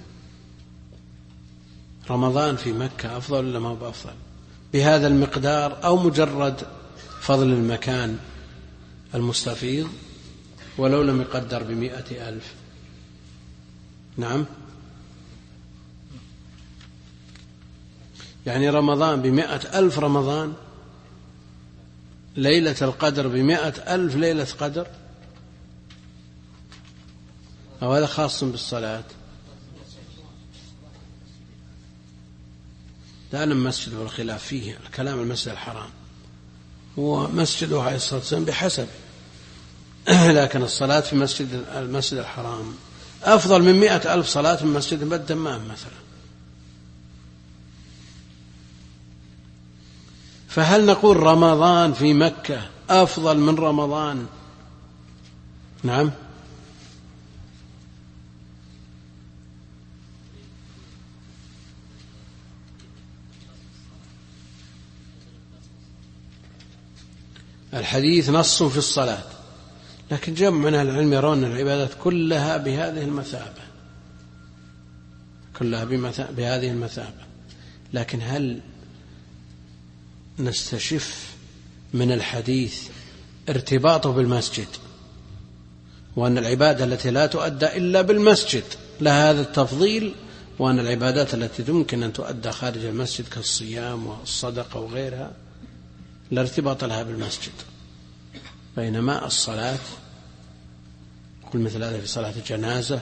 رمضان في مكة أفضل ولا ما هو أفضل؟ بهذا المقدار أو مجرد فضل المكان المستفيض ولو لم يقدر 100,000؟ نعم، يعني رمضان 100,000 رمضان، ليلة القدر 100,000 ليلة قدر، أو هذا خاص بالصلاة؟ لا من مسجد والخلاف فيه الكلام المسجد الحرام، ومسجده عليه الصلاة والسلام بحسب، لكن الصلاة في المسجد الحرام أفضل من 100,000 صلاة من مسجد بالدمام مثلا. فهل نقول رمضان في مكة أفضل من رمضان؟ نعم. الحديث نص في الصلاة، لكن جمع من أهل العلم يرون العبادات كلها بهذه المثابة، كلها بهذه المثابة. لكن هل نستشف من الحديث ارتباطه بالمسجد، وأن العبادة التي لا تؤدى إلا بالمسجد لها هذا التفضيل، وأن العبادات التي يمكن أن تؤدى خارج المسجد كالصيام والصدقة وغيرها لا ارتباط لها بالمسجد، بينما الصلاة قل مثل هذا في صلاة الجنازة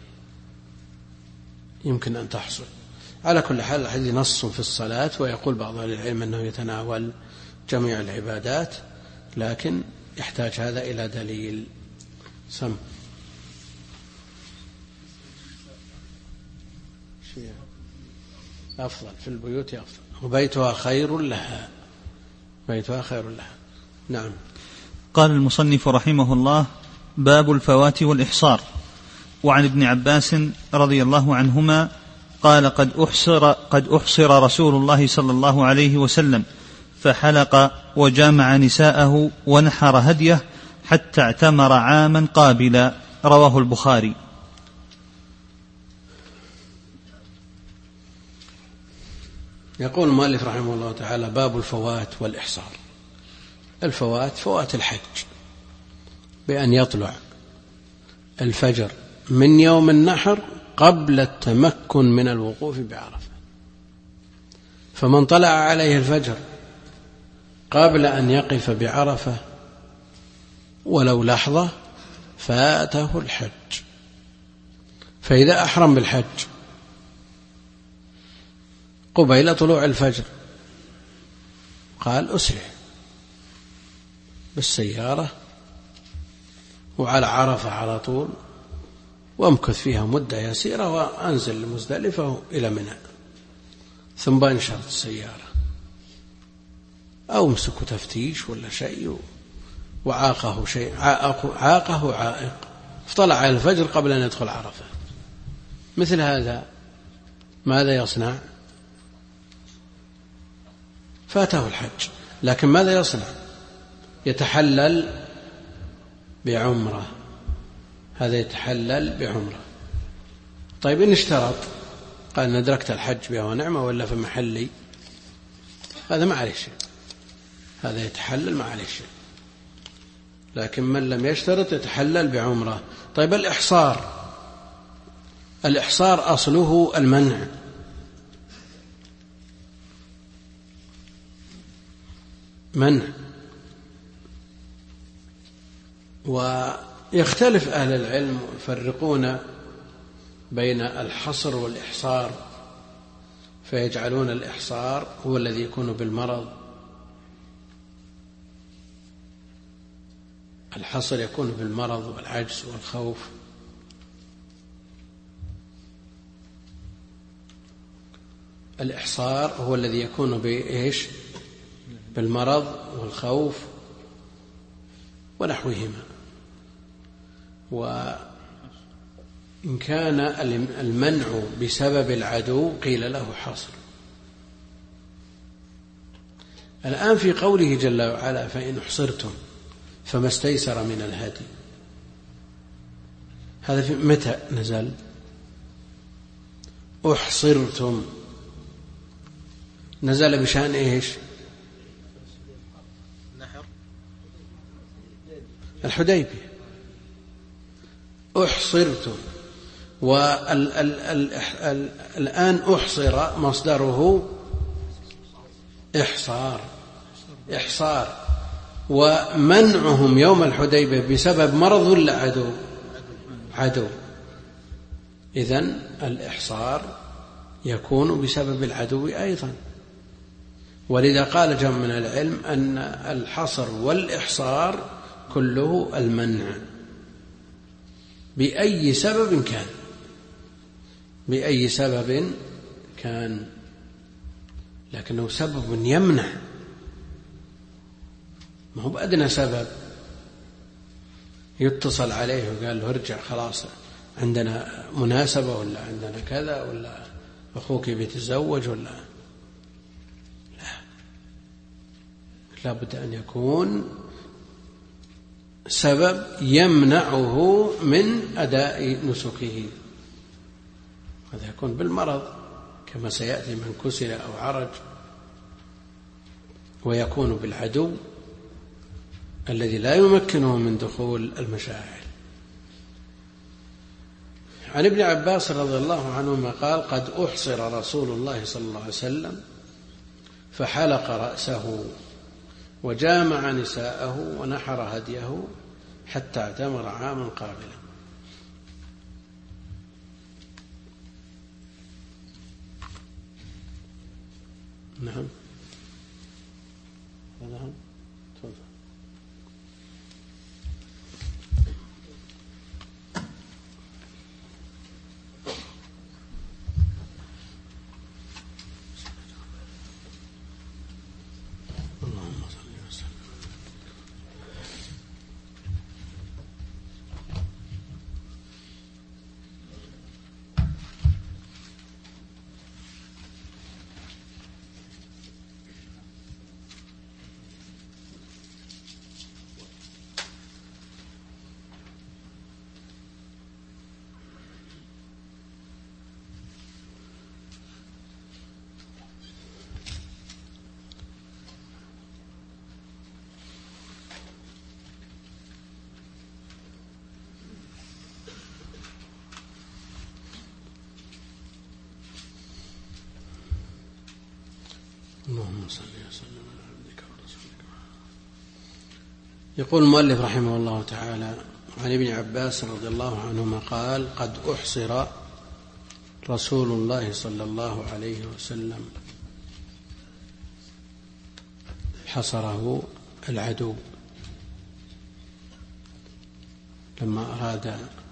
يمكن أن تحصل. على كل حال الحديث نص في الصلاة، ويقول بعض أهل العلم أنه يتناول جميع العبادات، لكن يحتاج هذا إلى دليل. سم أفضل في البيوت أفضل، وبيتها خير لها، بيتها خير لها. نعم. قال المصنف رحمه الله: باب الفوات والإحصار. وعن ابن عباس رضي الله عنهما قال: قد أحصر رسول الله صلى الله عليه وسلم فحلق وجامع نساءه ونحر هديه حتى اعتمر عاما قابلا. رواه البخاري. يقول المؤلف رحمه الله تعالى: باب الفوات والإحصار. الفوات فوات الحج بأن يطلع الفجر من يوم النحر قبل التمكن من الوقوف بعرفة، فمن طلع عليه الفجر قبل أن يقف بعرفة ولو لحظة فاته الحج. فإذا أحرم بالحج قبيل طلوع الفجر قال أسرع بالسيارة وعلى عرفة على طول، وامكث فيها مدة يسيرة وأنزل لمزدلفة إلى منى، ثم بانشرت السيارة أو امسكوا تفتيش ولا شيء وعاقه شيء، عاقه عائق، فطلع على الفجر قبل أن يدخل عرفة. مثل هذا ماذا يصنع؟ فاته الحج، لكن ماذا يصنع؟ يتحلل بعمرة، هذا يتحلل بعمرة. طيب إن اشترط قال: ندركت الحج بها ونعمة ولا في محلي، هذا ما عليه شيء، هذا يتحلل ما عليه شيء. لكن من لم يشترط يتحلل بعمرة. طيب الإحصار، الإحصار أصله المنع، منع. ويختلف أهل العلم يفرقون بين الحصر والإحصار، فيجعلون الإحصار هو الذي يكون بالمرض، الحصر يكون بالمرض والعجز والخوف، الإحصار هو الذي يكون بإيش؟ بالمرض والخوف ونحوهما. وإن كان المنع بسبب العدو قيل له حصر. الآن في قوله جل وعلا: فإن أحصرتم فما استيسر من الهدي، هذا في متى نزل؟ أحصرتم نزل بشأن إيش؟ الحديبية. أحصرتم، والآن أحصر مصدره إحصار، ومنعهم يوم الحديبية بسبب مرض ولا عدو؟ إذن الإحصار يكون بسبب العدو أيضا، ولذا قال جمع من العلم أن الحصر والإحصار كله المنع بأي سبب كان، بأي سبب كان، لكنه سبب يمنع، ما هو بأدنى سبب يتصل عليه وقال له ارجع خلاص عندنا مناسبة ولا عندنا كذا ولا أخوك بيتزوج ولا لا بد أن يكون سبب يمنعه من أداء نسكه. هذا يكون بالمرض كما سيأتي من كسر أو عرج، ويكون بالعدو الذي لا يمكنه من دخول المشاعر. عن ابن عباس رضي الله عنهما قال قد أحصر رسول الله صلى الله عليه وسلم فحلق رأسه وجامع نساءه ونحر هديه حتى اعتمر عاما قابلا. نعم تفضل. اللهم صل وسلم. اللهم صل وسلم على عبدك ورسولك. يقول المؤلف رحمه الله تعالى عن ابن عباس رضي الله عنهما قال قد أحصر رسول الله صلى الله عليه وسلم، حصره العدو لما أراد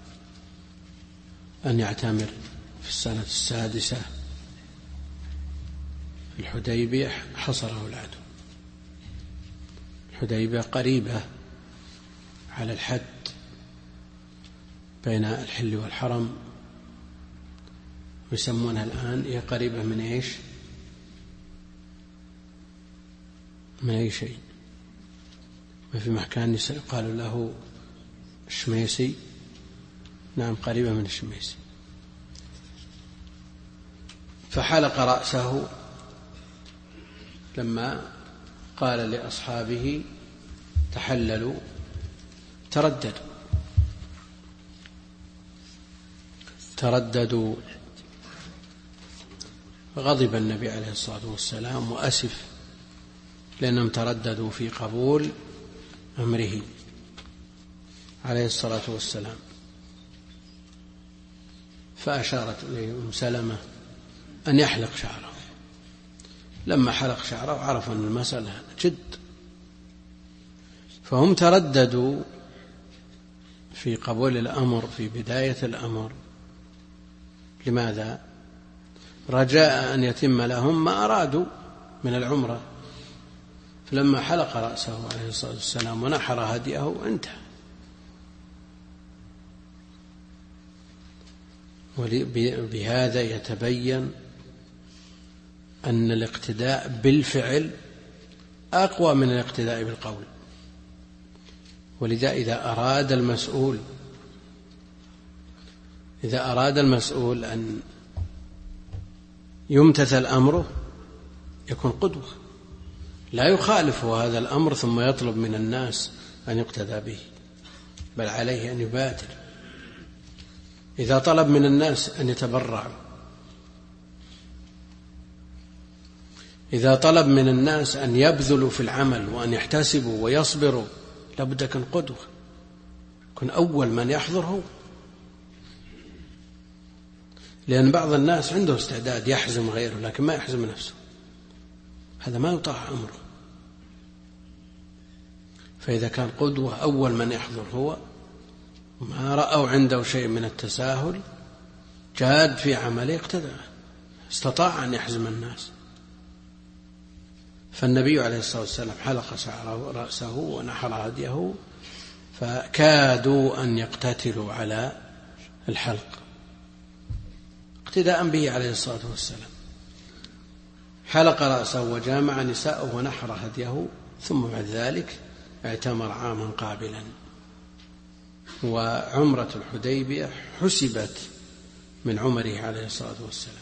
أن يعتمر في السنة 6 في الحديبية، حصره العدو. الحديبية قريبة على الحد بين الحل والحرم، يسمونها الآن هي قريبة من إيش؟ من أي شيء؟ ما في مكان قالوا له الشميسي. نعم قريبة من الشميسي. فحلق رأسه لما قال لأصحابه تحللوا، ترددوا. غضب النبي عليه الصلاة والسلام وأسف لأنهم ترددوا في قبول أمره عليه الصلاة والسلام، فأشارت إليه أم سلمة أن يحلق شعره. لما حلق شعره عرفوا أن المسألة جد، فهم ترددوا في قبول الأمر في بداية الأمر. لماذا؟ رجاء أن يتم لهم ما أرادوا من العمرة. فلما حلق رأسه عليه الصلاة والسلام ونحر هديه انتهى. وبهذا يتبين أن الاقتداء بالفعل أقوى من الاقتداء بالقول. ولذا إذا أراد المسؤول أن يمتثل أمره يكون قدوة، لا يخالف هذا الأمر ثم يطلب من الناس أن يقتدى به، بل عليه أن يبادر. إذا طلب من الناس أن يتبرعوا، إذا طلب من الناس أن يبذلوا في العمل وأن يحتسبوا ويصبروا، لابد يكون قدوة، يكون أول من يحضر هو. لأن بعض الناس عنده استعداد يحزم غيره لكن ما يحزم نفسه، هذا ما يطاع أمره. فإذا كان قدوة أول من يحضر هو، ما رأوا عنده شيء من التساهل، جاد في عمله، اقتدى، استطاع أن يحزم الناس. فالنبي عليه الصلاة والسلام حلق شعره رأسه ونحر هديه، فكادوا أن يقتتلوا على الحلق اقتداء به عليه الصلاة والسلام. حلق رأسه وجامع نساءه ونحر هديه، ثم بعد ذلك اعتمر عاما قابلا. وعمرة الحديبية حسبت من عمره عليه الصلاة والسلام.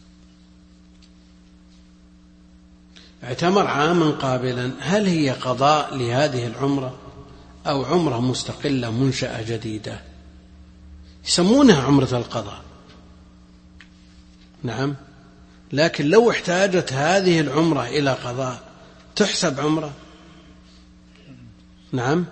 اعتمر عاما قابلا، هل هي قضاء لهذه العمرة أو عمرة مستقلة منشأة جديدة؟ يسمونها عمرة القضاء، نعم، لكن لو احتاجت هذه العمرة إلى قضاء تحسب عمرة؟ نعم.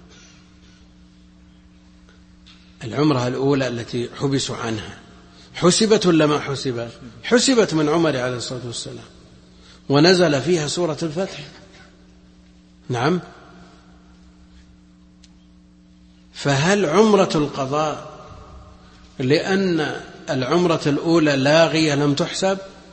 العمرة الأولى التي حبسوا عنها حسبت ولا ما حسبت؟ حسبت من عمر عليه الصلاة والسلام، ونزل فيها سورة الفتح. نعم. فهل عمرة القضاء لأن العمرة الأولى لاغية لم تحسب،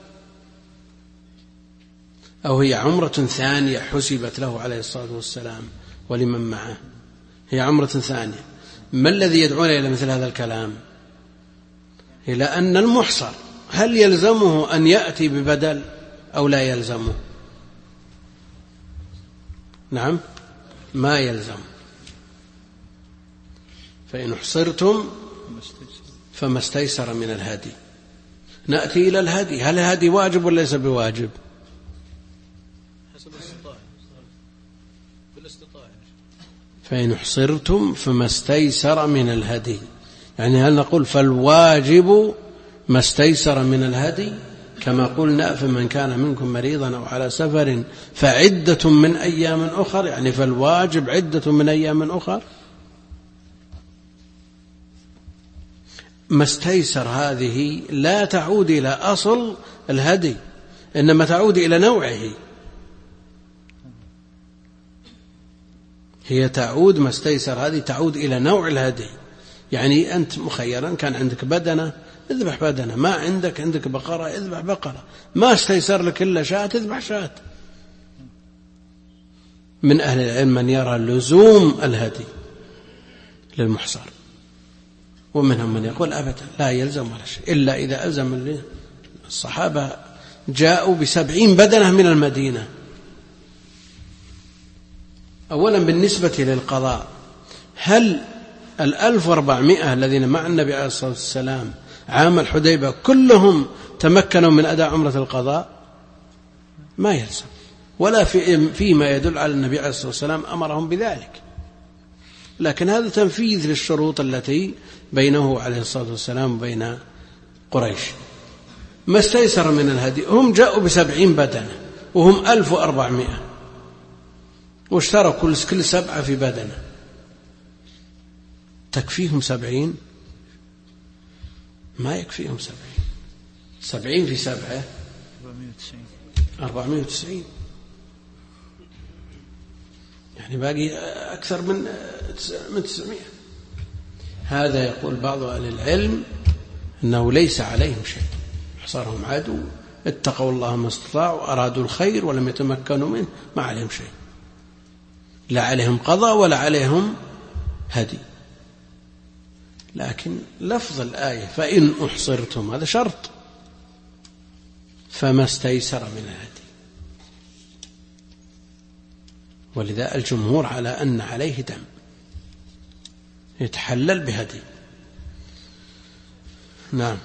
أو هي عمرة ثانية حسبت له عليه الصلاة والسلام ولمن معه؟ هي عمرة ثانية. ما الذي يدعون إلى مثل هذا الكلام؟ إلى أن المحصر هل يلزمه أن يأتي ببدل أو لا يلزمه؟ نعم، ما يلزم. فإن حصرتم فما استيسر من الهدي. نأتي إلى الهدي، هل الهدي واجب ولا ليس بواجب؟ فإن حصرتم فما استيسر من الهدي، يعني هل نقول فالواجب ما استيسر من الهدي كما قلنا فمن كان منكم مريضا أو على سفر فعدة من أيام أخر، يعني فالواجب عدة من أيام أخر؟ ما استيسر هذه لا تعود إلى أصل الهدي، إنما تعود إلى نوعه. هي تعود، ما استيسر هذه تعود إلى نوع الهدي. يعني أنت مخيرا، كان عندك بدنة اذبح بدنة، ما عندك بقرة اذبح بقرة، ما استيسر لك إلا شاة اذبح شاة. من أهل العلم من يرى لزوم الهدي للمحصر، ومنهم من يقول أبدا لا يلزم ولا شيء، إلا إذا ألزم. الصحابة جاءوا ب70 بدنة من المدينة. أولا بالنسبة للقضاء، هل 1400 الذين مع النبي عليه الصلاة والسلام عام الحديبية كلهم تمكنوا من أداء عمرة القضاء؟ ما يلزم، ولا فيما يدل على النبي عليه الصلاة والسلام أمرهم بذلك، لكن هذا تنفيذ للشروط التي بينه عليه الصلاة والسلام وبين قريش. ما استيسر من الهدي، هم جاءوا ب70 بدنة وهم 1400، واشتروا كل 7 في بدنة، تكفيهم 70؟ ما يكفيهم 70 في 7 490، يعني باقي أكثر من 900. هذا يقول بعض أهل العلم أنه ليس عليهم شيء، حصرهم عدو، اتقوا الله ما استطاعوا، أرادوا الخير ولم يتمكنوا منه، ما عليهم شيء، لا عليهم قضاء ولا عليهم هدي. لكن لفظ الآية فإن أحصرتم هذا شرط، فما استيسر من الهدي، ولذا الجمهور على أن عليه دم يتحلل بهدي. نعم.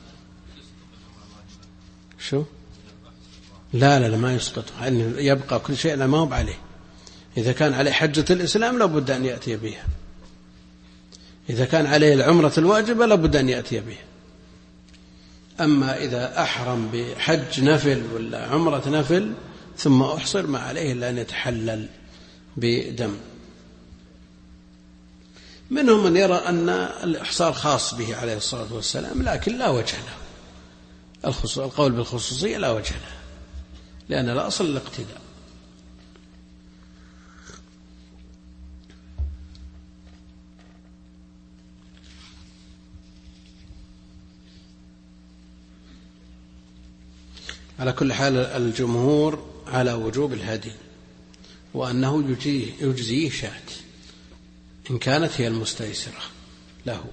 شو؟ لا ما يسقط، يبقى كل شيء ما هو عليه. إذا كان عليه حجة الإسلام لابد أن يأتي بها، إذا كان عليه العمرة الواجبة لابد أن يأتي بها. أما إذا أحرم بحج نفل ولا عمرة نفل ثم أحصر، ما عليه إلا أن يتحلل بدم. منهم من يرى أن الإحصار خاص به عليه الصلاة والسلام، لكن لا وجه له، القول بالخصوصية لا وجه له، لأن الأصل الاقتداء. على كل حال الجمهور على وجوب الهدي، وأنه يجزيه شاة إن كانت هي المستيسرة له.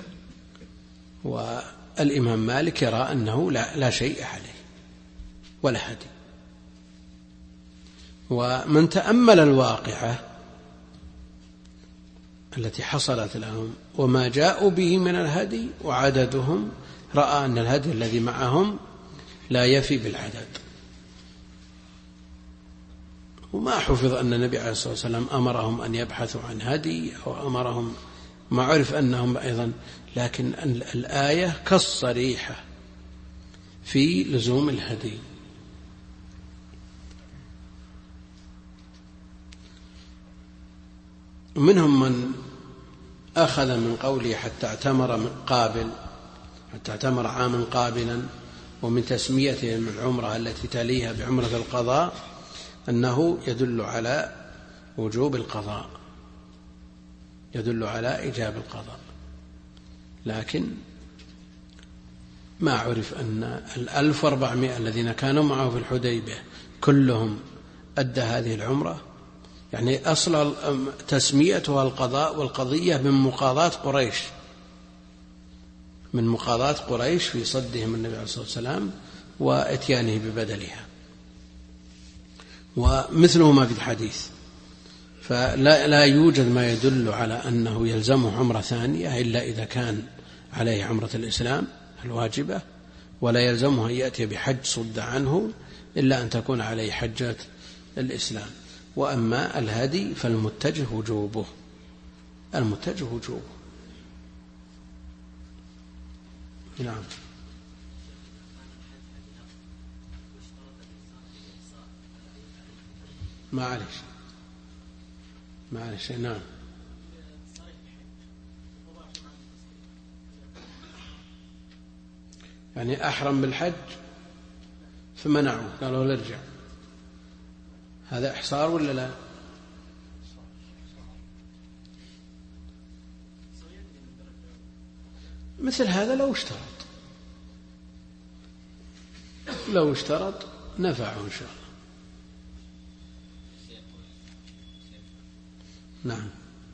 والإمام مالك يرى أنه لا شيء عليه ولا هدي. ومن تأمل الواقعة التي حصلت لهم وما جاءوا به من الهدي وعددهم، رأى أن الهدي الذي معهم لا يفي بالعدد. وما حفظ أن النبي عليه الصلاة والسلام أمرهم أن يبحثوا عن هدي أو أمرهم، ما عرف أنهم أيضا، لكن الآية كالصريحة في لزوم الهدي. منهم من أخذ من قوله حتى اعتمر عاما قابلا، ومن تسميته من العمرة التي تليها بعمرة القضاء أنه يدل على وجوب القضاء، يدل على إيجاب القضاء. لكن ما عرف أن 1400 الذين كانوا معه في الحديبية كلهم أدى هذه العمرة. يعني أصل تسميتها القضاء والقضية من مقاضاة قريش في صدهم النبي عليه الصلاة والسلام وإتيانه ببدلها، ومثله ما في الحديث. فلا يوجد ما يدل على أنه يلزمه عمرة ثانية إلا إذا كان عليه عمرة الإسلام الواجبة، ولا يلزمه أن يأتي بحج صد عنه إلا أن تكون عليه حجة الإسلام. وأما الهدي فالمتجه وجوبه، المتجه وجوبه. نعم. معلش. نعم. يعني أحرم بالحج فمنعوا، قالوا لا ارجع، هذا إحصار ولا لا؟ مثل هذا لو اشترط نفعه إن شاء الله. نعم.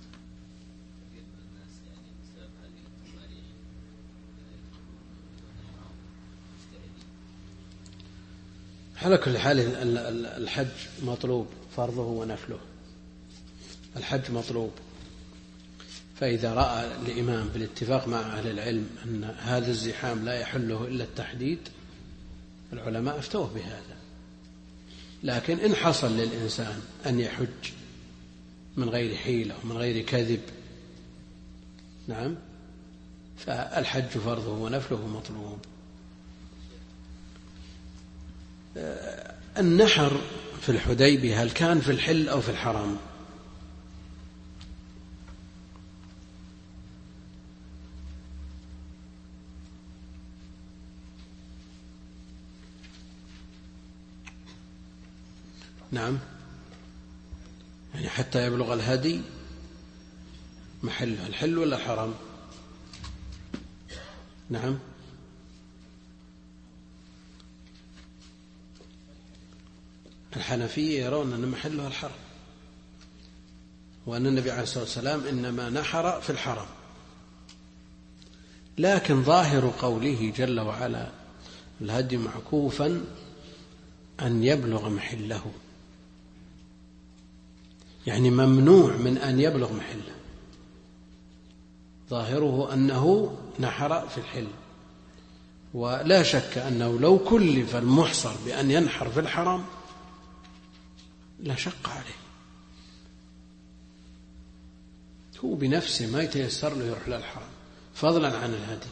على كل حال الحج مطلوب فرضه ونفله. الحج مطلوب، فإذا رأى الإمام بالاتفاق مع أهل العلم أن هذا الزحام لا يحله إلا التحديد، العلماء افتوه بهذا. لكن إن حصل للإنسان أن يحج من غير حيلة ومن غير كذب، نعم، فالحج فرضه ونفله مطلوب. النحر في الحديبية هل كان في الحل أو في الحرام؟ نعم، يعني حتى يبلغ الهدي محله الحل ولا الحرام؟ نعم. الحنفية يرون أن محلها الحرم، وأن النبي عليه الصلاة والسلام إنما نحر في الحرم. لكن ظاهر قوله جل وعلا الهدي معكوفا أن يبلغ محله، يعني ممنوع من أن يبلغ محله. ظاهره أنه نحر في الحل، ولا شك أنه لو كلف المحصر بأن ينحر في الحرم لا شق عليه، هو بنفسه ما يتيسر له يروح للحرم فضلا عن الهدي.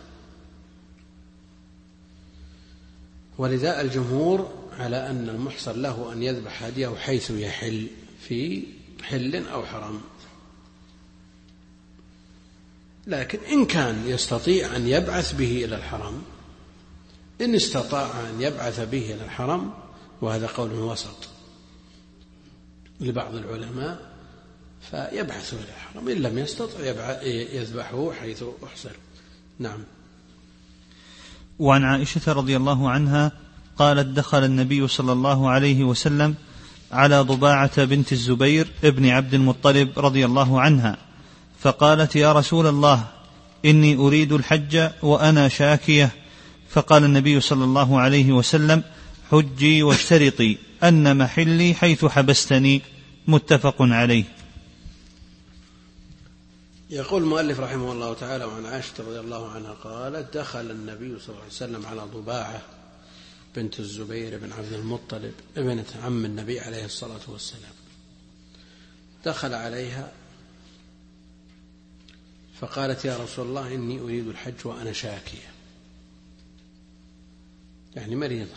ولذا الجمهور على أن المحصر له أن يذبح هديه حيث يحل، في حل أو حرم. لكن إن كان يستطيع أن يبعث به إلى الحرم، إن استطاع أن يبعث به إلى الحرم وهذا قول وسط لبعض العلماء، فيبعث إلى الحرم، إن لم يستطع يذبحه حيث أحسن. نعم. وعن عائشة رضي الله عنها قالت: دخل النبي صلى الله عليه وسلم على ضباعة بنت الزبير ابن عبد المطلب رضي الله عنها، فقالت: يا رسول الله، إني أريد الحج وأنا شاكية. فقال النبي صلى الله عليه وسلم: حجي واشترطي أن محلي حيث حبستني. متفق عليه. يقول المؤلف رحمه الله تعالى: وعن عائشة رضي الله عنها قالت: دخل النبي صلى الله عليه وسلم على ضباعة بنت الزبير بن عبد المطلب ابنة عم النبي عليه الصلاة والسلام، دخل عليها فقالت: يا رسول الله، إني أريد الحج وأنا شاكية، يعني مريضة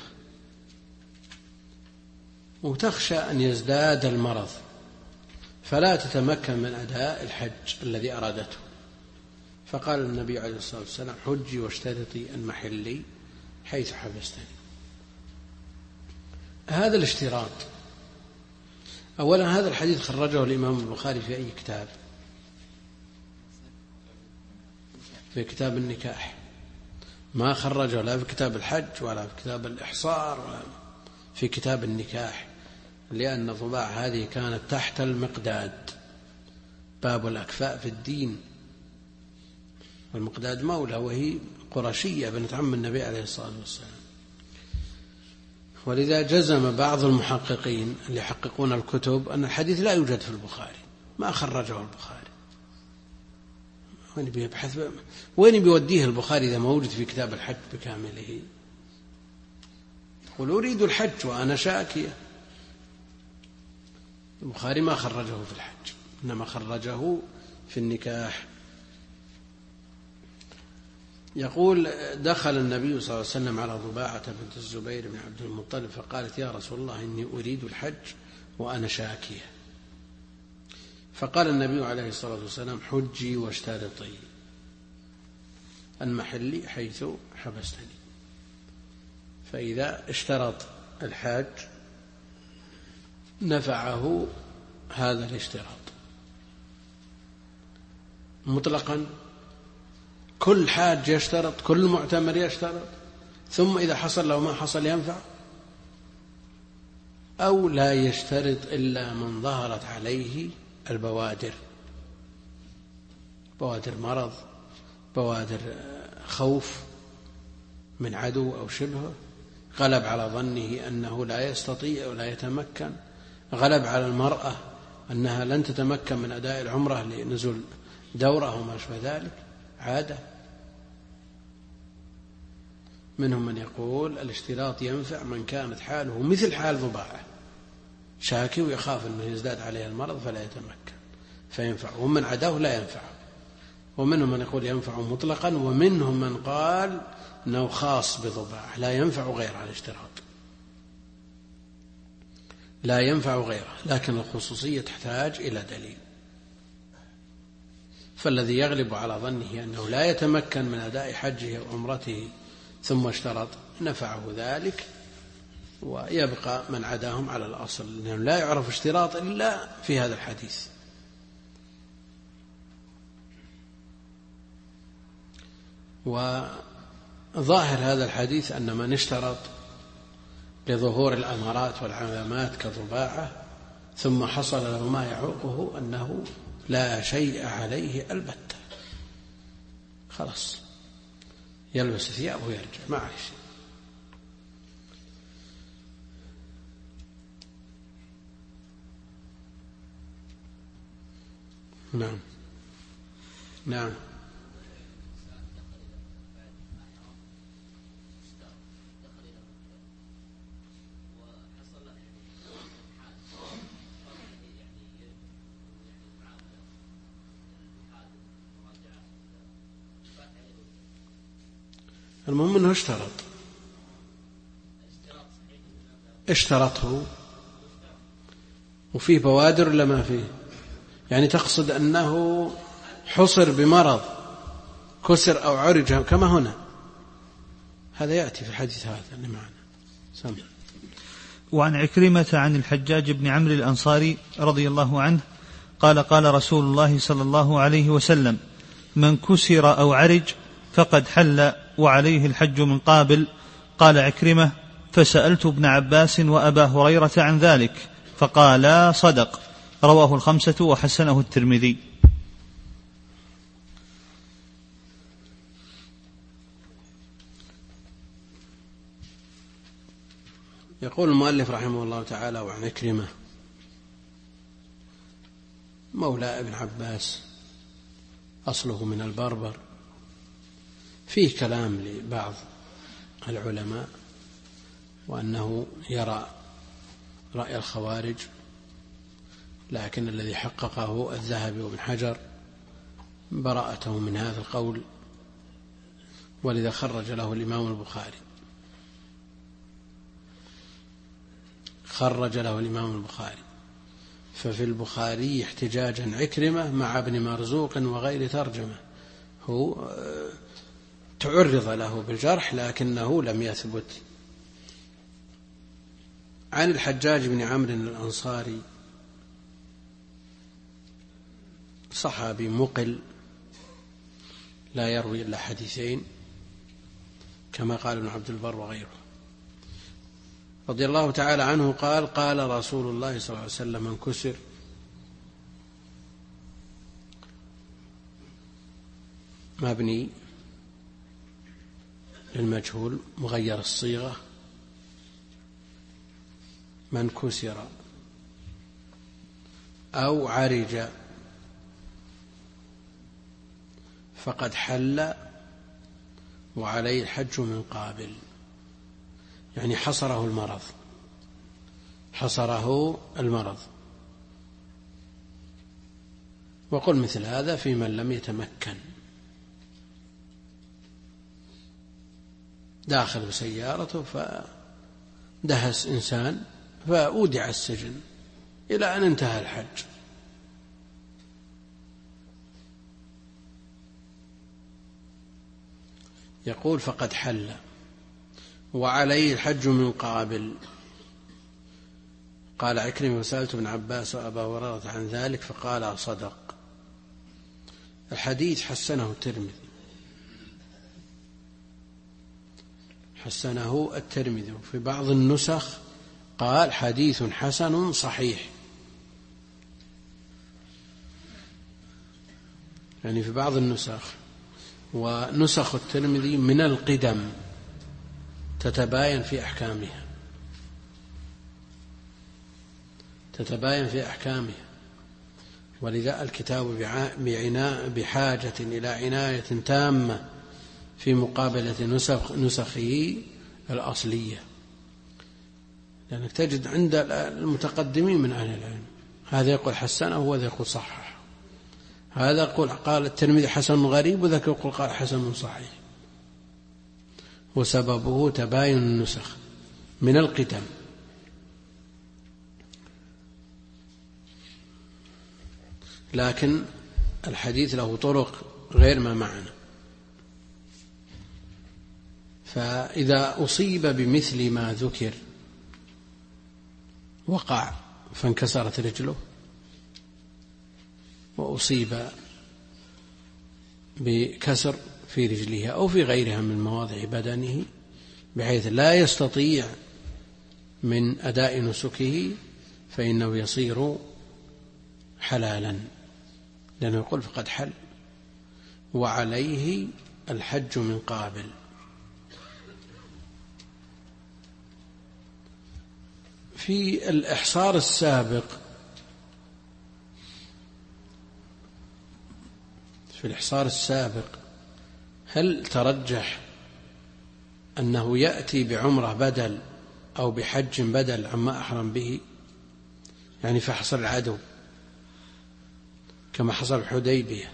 وتخشى أن يزداد المرض فلا تتمكن من أداء الحج الذي أرادته. فقال النبي عليه الصلاة والسلام: حجي واشترطي أن محلي حيث حبستني. هذا الاشتراط، أولا هذا الحديث خرجه الإمام البخاري في أي كتاب؟ في كتاب النكاح، ما خرجه لا في كتاب الحج ولا في كتاب الإحصار ولا في كتاب النكاح، لأن ضباع هذه كانت تحت المقداد، باب الأكفاء في الدين، والمقداد مولى وهي قرشية بنت عم النبي عليه الصلاة والسلام. ولذا جزم بعض المحققين اللي يحققون الكتب أن الحديث لا يوجد في البخاري، ما خرجه البخاري. وين بيبحث، وين بيوديه البخاري إذا ما وجد في كتاب الحج بكامله؟ يقول: أريد الحج وأنا شاكية. البخاري ما خرجه في الحج، إنما خرجه في النكاح. يقول: دخل النبي صلى الله عليه وسلم على ضباعة بنت الزبير بن عبد المطلب فقالت: يا رسول الله، إني أريد الحج وأنا شاكية. فقال النبي عليه الصلاة والسلام: حجي واشترطي أن محلي حيث حبستني. فإذا اشترط الحاج نفعه هذا الاشتراط مطلقا. كل حاج يشترط، كل معتمر يشترط، ثم إذا حصل لو ما حصل ينفع، أو لا يشترط إلا من ظهرت عليه البوادر، بوادر مرض، بوادر خوف من عدو أو شبهه، غلب على ظنه أنه لا يستطيع ولا يتمكن، غلب على المرأة أنها لن تتمكن من أداء العمرة لنزول دورة وما شابه ذلك، عادة. منهم من يقول الاشتراط ينفع من كانت حاله مثل حال ضباعة، شاكي ويخاف أنه يزداد عليه المرض فلا يتمكن فينفع، ومن عداه لا ينفع. ومنهم من يقول ينفع مطلقا، ومنهم من قال أنه خاص بضباعة لا ينفع غيرها الاشتراط، لا ينفع غيره، لكن الخصوصية تحتاج إلى دليل. فالذي يغلب على ظنه أنه لا يتمكن من أداء حجه وعمرته ثم اشترط نفعه ذلك، ويبقى من عداهم على الأصل، لأنه لا يعرف اشتراط إلا في هذا الحديث. وظاهر هذا الحديث أن من اشترط لظهور الأمارات والعلامات كضباعة ثم حصل له ما يعوقه أنه لا شيء عليه البتة، خلاص يلبس ثيابه ويرجع ما عليه شيء. نعم نعم. المهم أنه اشترطه وفيه بوادر ولا ما فيه؟ يعني تقصد أنه حصر بمرض كسر أو عرج كما هنا، هذا يأتي في الحديث هذا اللي معنا. سمع. وعن عكرمة عن الحجاج بن عمرو الأنصاري رضي الله عنه قال قال رسول الله صلى الله عليه وسلم: من كسر أو عرج فقد حل وعليه الحج من قابل. قال عكرمة: فسألت ابن عباس وأبا هريرة عن ذلك فقالا صدق. رواه الخمسة وحسنه الترمذي. يقول المؤلف رحمه الله تعالى: وعن عكرمة مولى ابن عباس أصله من البربر. فيه كلام لبعض العلماء وأنه يرى رأي الخوارج، لكن الذي حققه الذهبي وابن حجر براءته من هذا القول، ولذا خرج له الإمام البخاري. ففي البخاري احتجاجا عكرمة مع ابن مرزوق وغير ترجمة. هو تعرض له بالجرح لكنه لم يثبت. عن الحجاج بن عمرو الأنصاري صحابي مقل لا يروي إلا حديثين كما قال ابن عبد البر وغيره، رضي الله تعالى عنه قال: قال رسول الله صلى الله عليه وسلم: من كسر مبني للمجهول مغير الصيغة، من كسر أو عرج فقد حل وعليه الحج من قابل، يعني حصره المرض. وقل مثل هذا في من لم يتمكن، داخل بسيارته فدهس إنسان فأودع السجن إلى أن انتهى الحج. يقول: فقد حل وعليه الحج من قابل. قال عكرمة: وسألت ابن عباس وأبا هريرة عن ذلك فقال صدق. الحديث حسنه الترمذي، وفي بعض النسخ قال حديث حسن صحيح، يعني في بعض النسخ. ونسخ الترمذي من القدم تتباين في أحكامها، ولذا الكتاب بحاجة إلى عناية تامة في مقابلة نسخه الأصلية، لأنك تجد عند المتقدمين من أهل العلم هذا يقول حسنه وهذا يقول صحح، هذا يقول قال الترمذي حسن غريب وذاك يقول قال حسن صحيح، وسببه تباين النسخ من القدم. لكن الحديث له طرق غير ما معنا، فإذا أصيب بمثل ما ذكر وقع فانكسرت رجله، وأصيب بكسر في رجله أو في غيرها من مواضع بدنه بحيث لا يستطيع من أداء نسكه، فإنه يصير حلالا، لأنه يقول فقد حل وعليه الحج من قابل. في الإحصار السابق هل ترجح أنه يأتي بعمرة بدل أو بحج بدل عما أحرم به، يعني في حصر العدو كما حصل الحديبية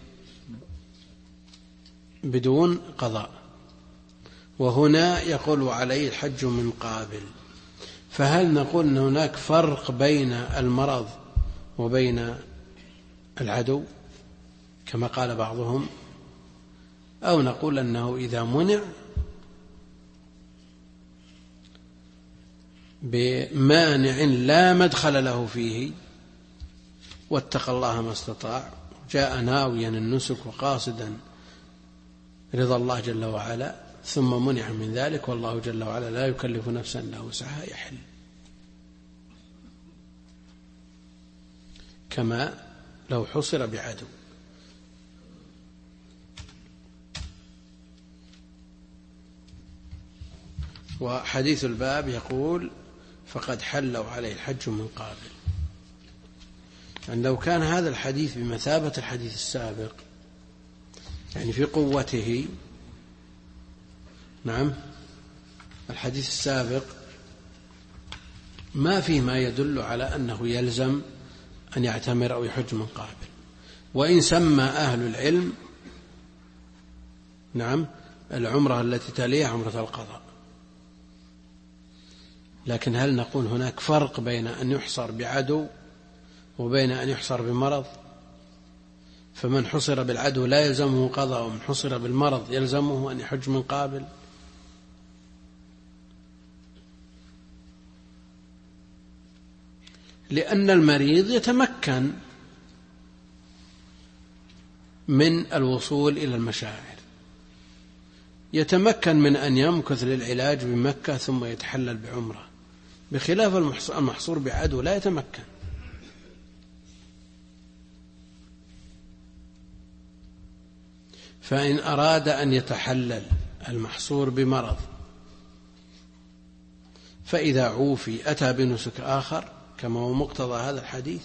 بدون قضاء، وهنا يقول وعليه الحج من قابل، فهل نقول أن هناك فرق بين المرض وبين العدو كما قال بعضهم، أو نقول أنه إذا منع بمانع لا مدخل له فيه واتقى الله ما استطاع، جاء ناويا النسك وقاصدا رضا الله جل وعلا ثم منع من ذلك والله جل وعلا لا يكلف نفسا إلا وسعها، يحل. كما لو حصر بعدو. وحديث الباب يقول فقد حلوا عليه الحج من قابل. يعني لو كان هذا الحديث بمثابة الحديث السابق، يعني في قوته، نعم، الحديث السابق ما فيه ما يدل على أنه يلزم أن يعتمر أو يحج من قابل، وإن سمى أهل العلم، نعم، العمرة التي تليها عمرة القضاء. لكن هل نقول هناك فرق بين أن يحصر بعدو وبين أن يحصر بمرض؟ فمن حصر بالعدو لا يلزمه قضاء، ومن حصر بالمرض يلزمه أن يحج من قابل. لأن المريض يتمكن من الوصول إلى المشاعر، يتمكن من أن يمكث للعلاج بمكة ثم يتحلل بعمرة، بخلاف المحصور بعدو لا يتمكن. فإن أراد أن يتحلل المحصور بمرض فإذا عوفي أتى بنسك آخر كما هو مقتضى هذا الحديث،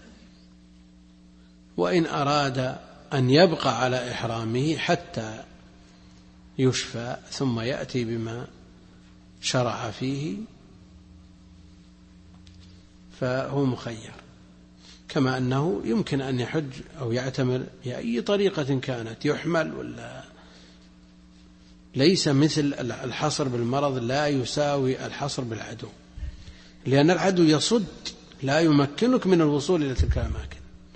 وإن أراد أن يبقى على إحرامه حتى يشفى ثم يأتي بما شرع فيه فهو مخير. كما أنه يمكن أن يحج أو يعتمر بأي طريقة كانت، يحمل ولا، ليس مثل الحصر بالمرض، لا يساوي الحصر بالعدو، لأن العدو يصد لا يمكنك من الوصول إلى تلك الأماكن،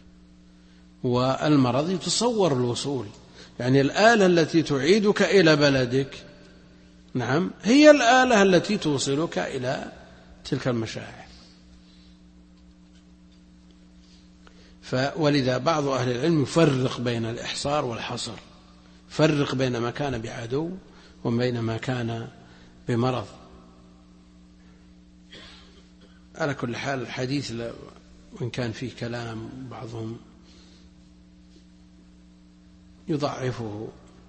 والمرض يتصور الوصول. يعني الآلة التي تعيدك إلى بلدك، نعم، هي الآلة التي توصلك إلى تلك المشاعر. ولذا بعض أهل العلم يفرق بين الإحصار والحصر، فرق بين ما كان بعدو وبين ما كان بمرض. على كل حال الحديث وإن كان فيه كلام بعضهم يضعفه،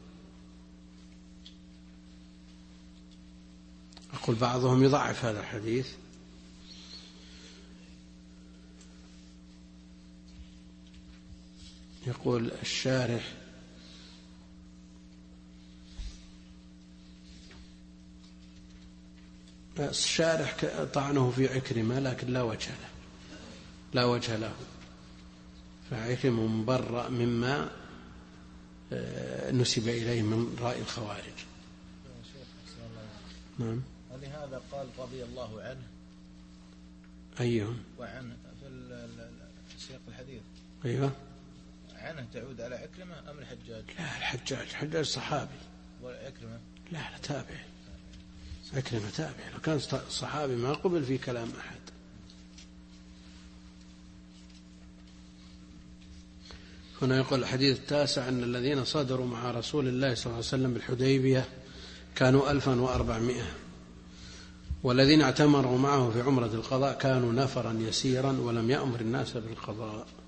أقول بعضهم يضعف هذا الحديث، يقول الشارح طعنه في عكرمة لكن لا وجه له، فعكرمة مبرأ مما نسب إليه من رأي الخوارج. نعم. ولهذا قال رضي الله عنه أيهم وعنه في سياق الحديث. أيوه. عنه تعود على عكرمة أم الحجاج؟ لا، الحجاج صحابي. وعكرمة لا تابع. عكرمة تابع، لو كان صحابي ما قبل في كلام أحد. هنا يقول الحديث التاسع أن الذين صدروا مع رسول الله صلى الله عليه وسلم بالحديبية كانوا 1400، والذين اعتمروا معه في عمرة القضاء كانوا نفرا يسيرا ولم يأمر الناس بالقضاء.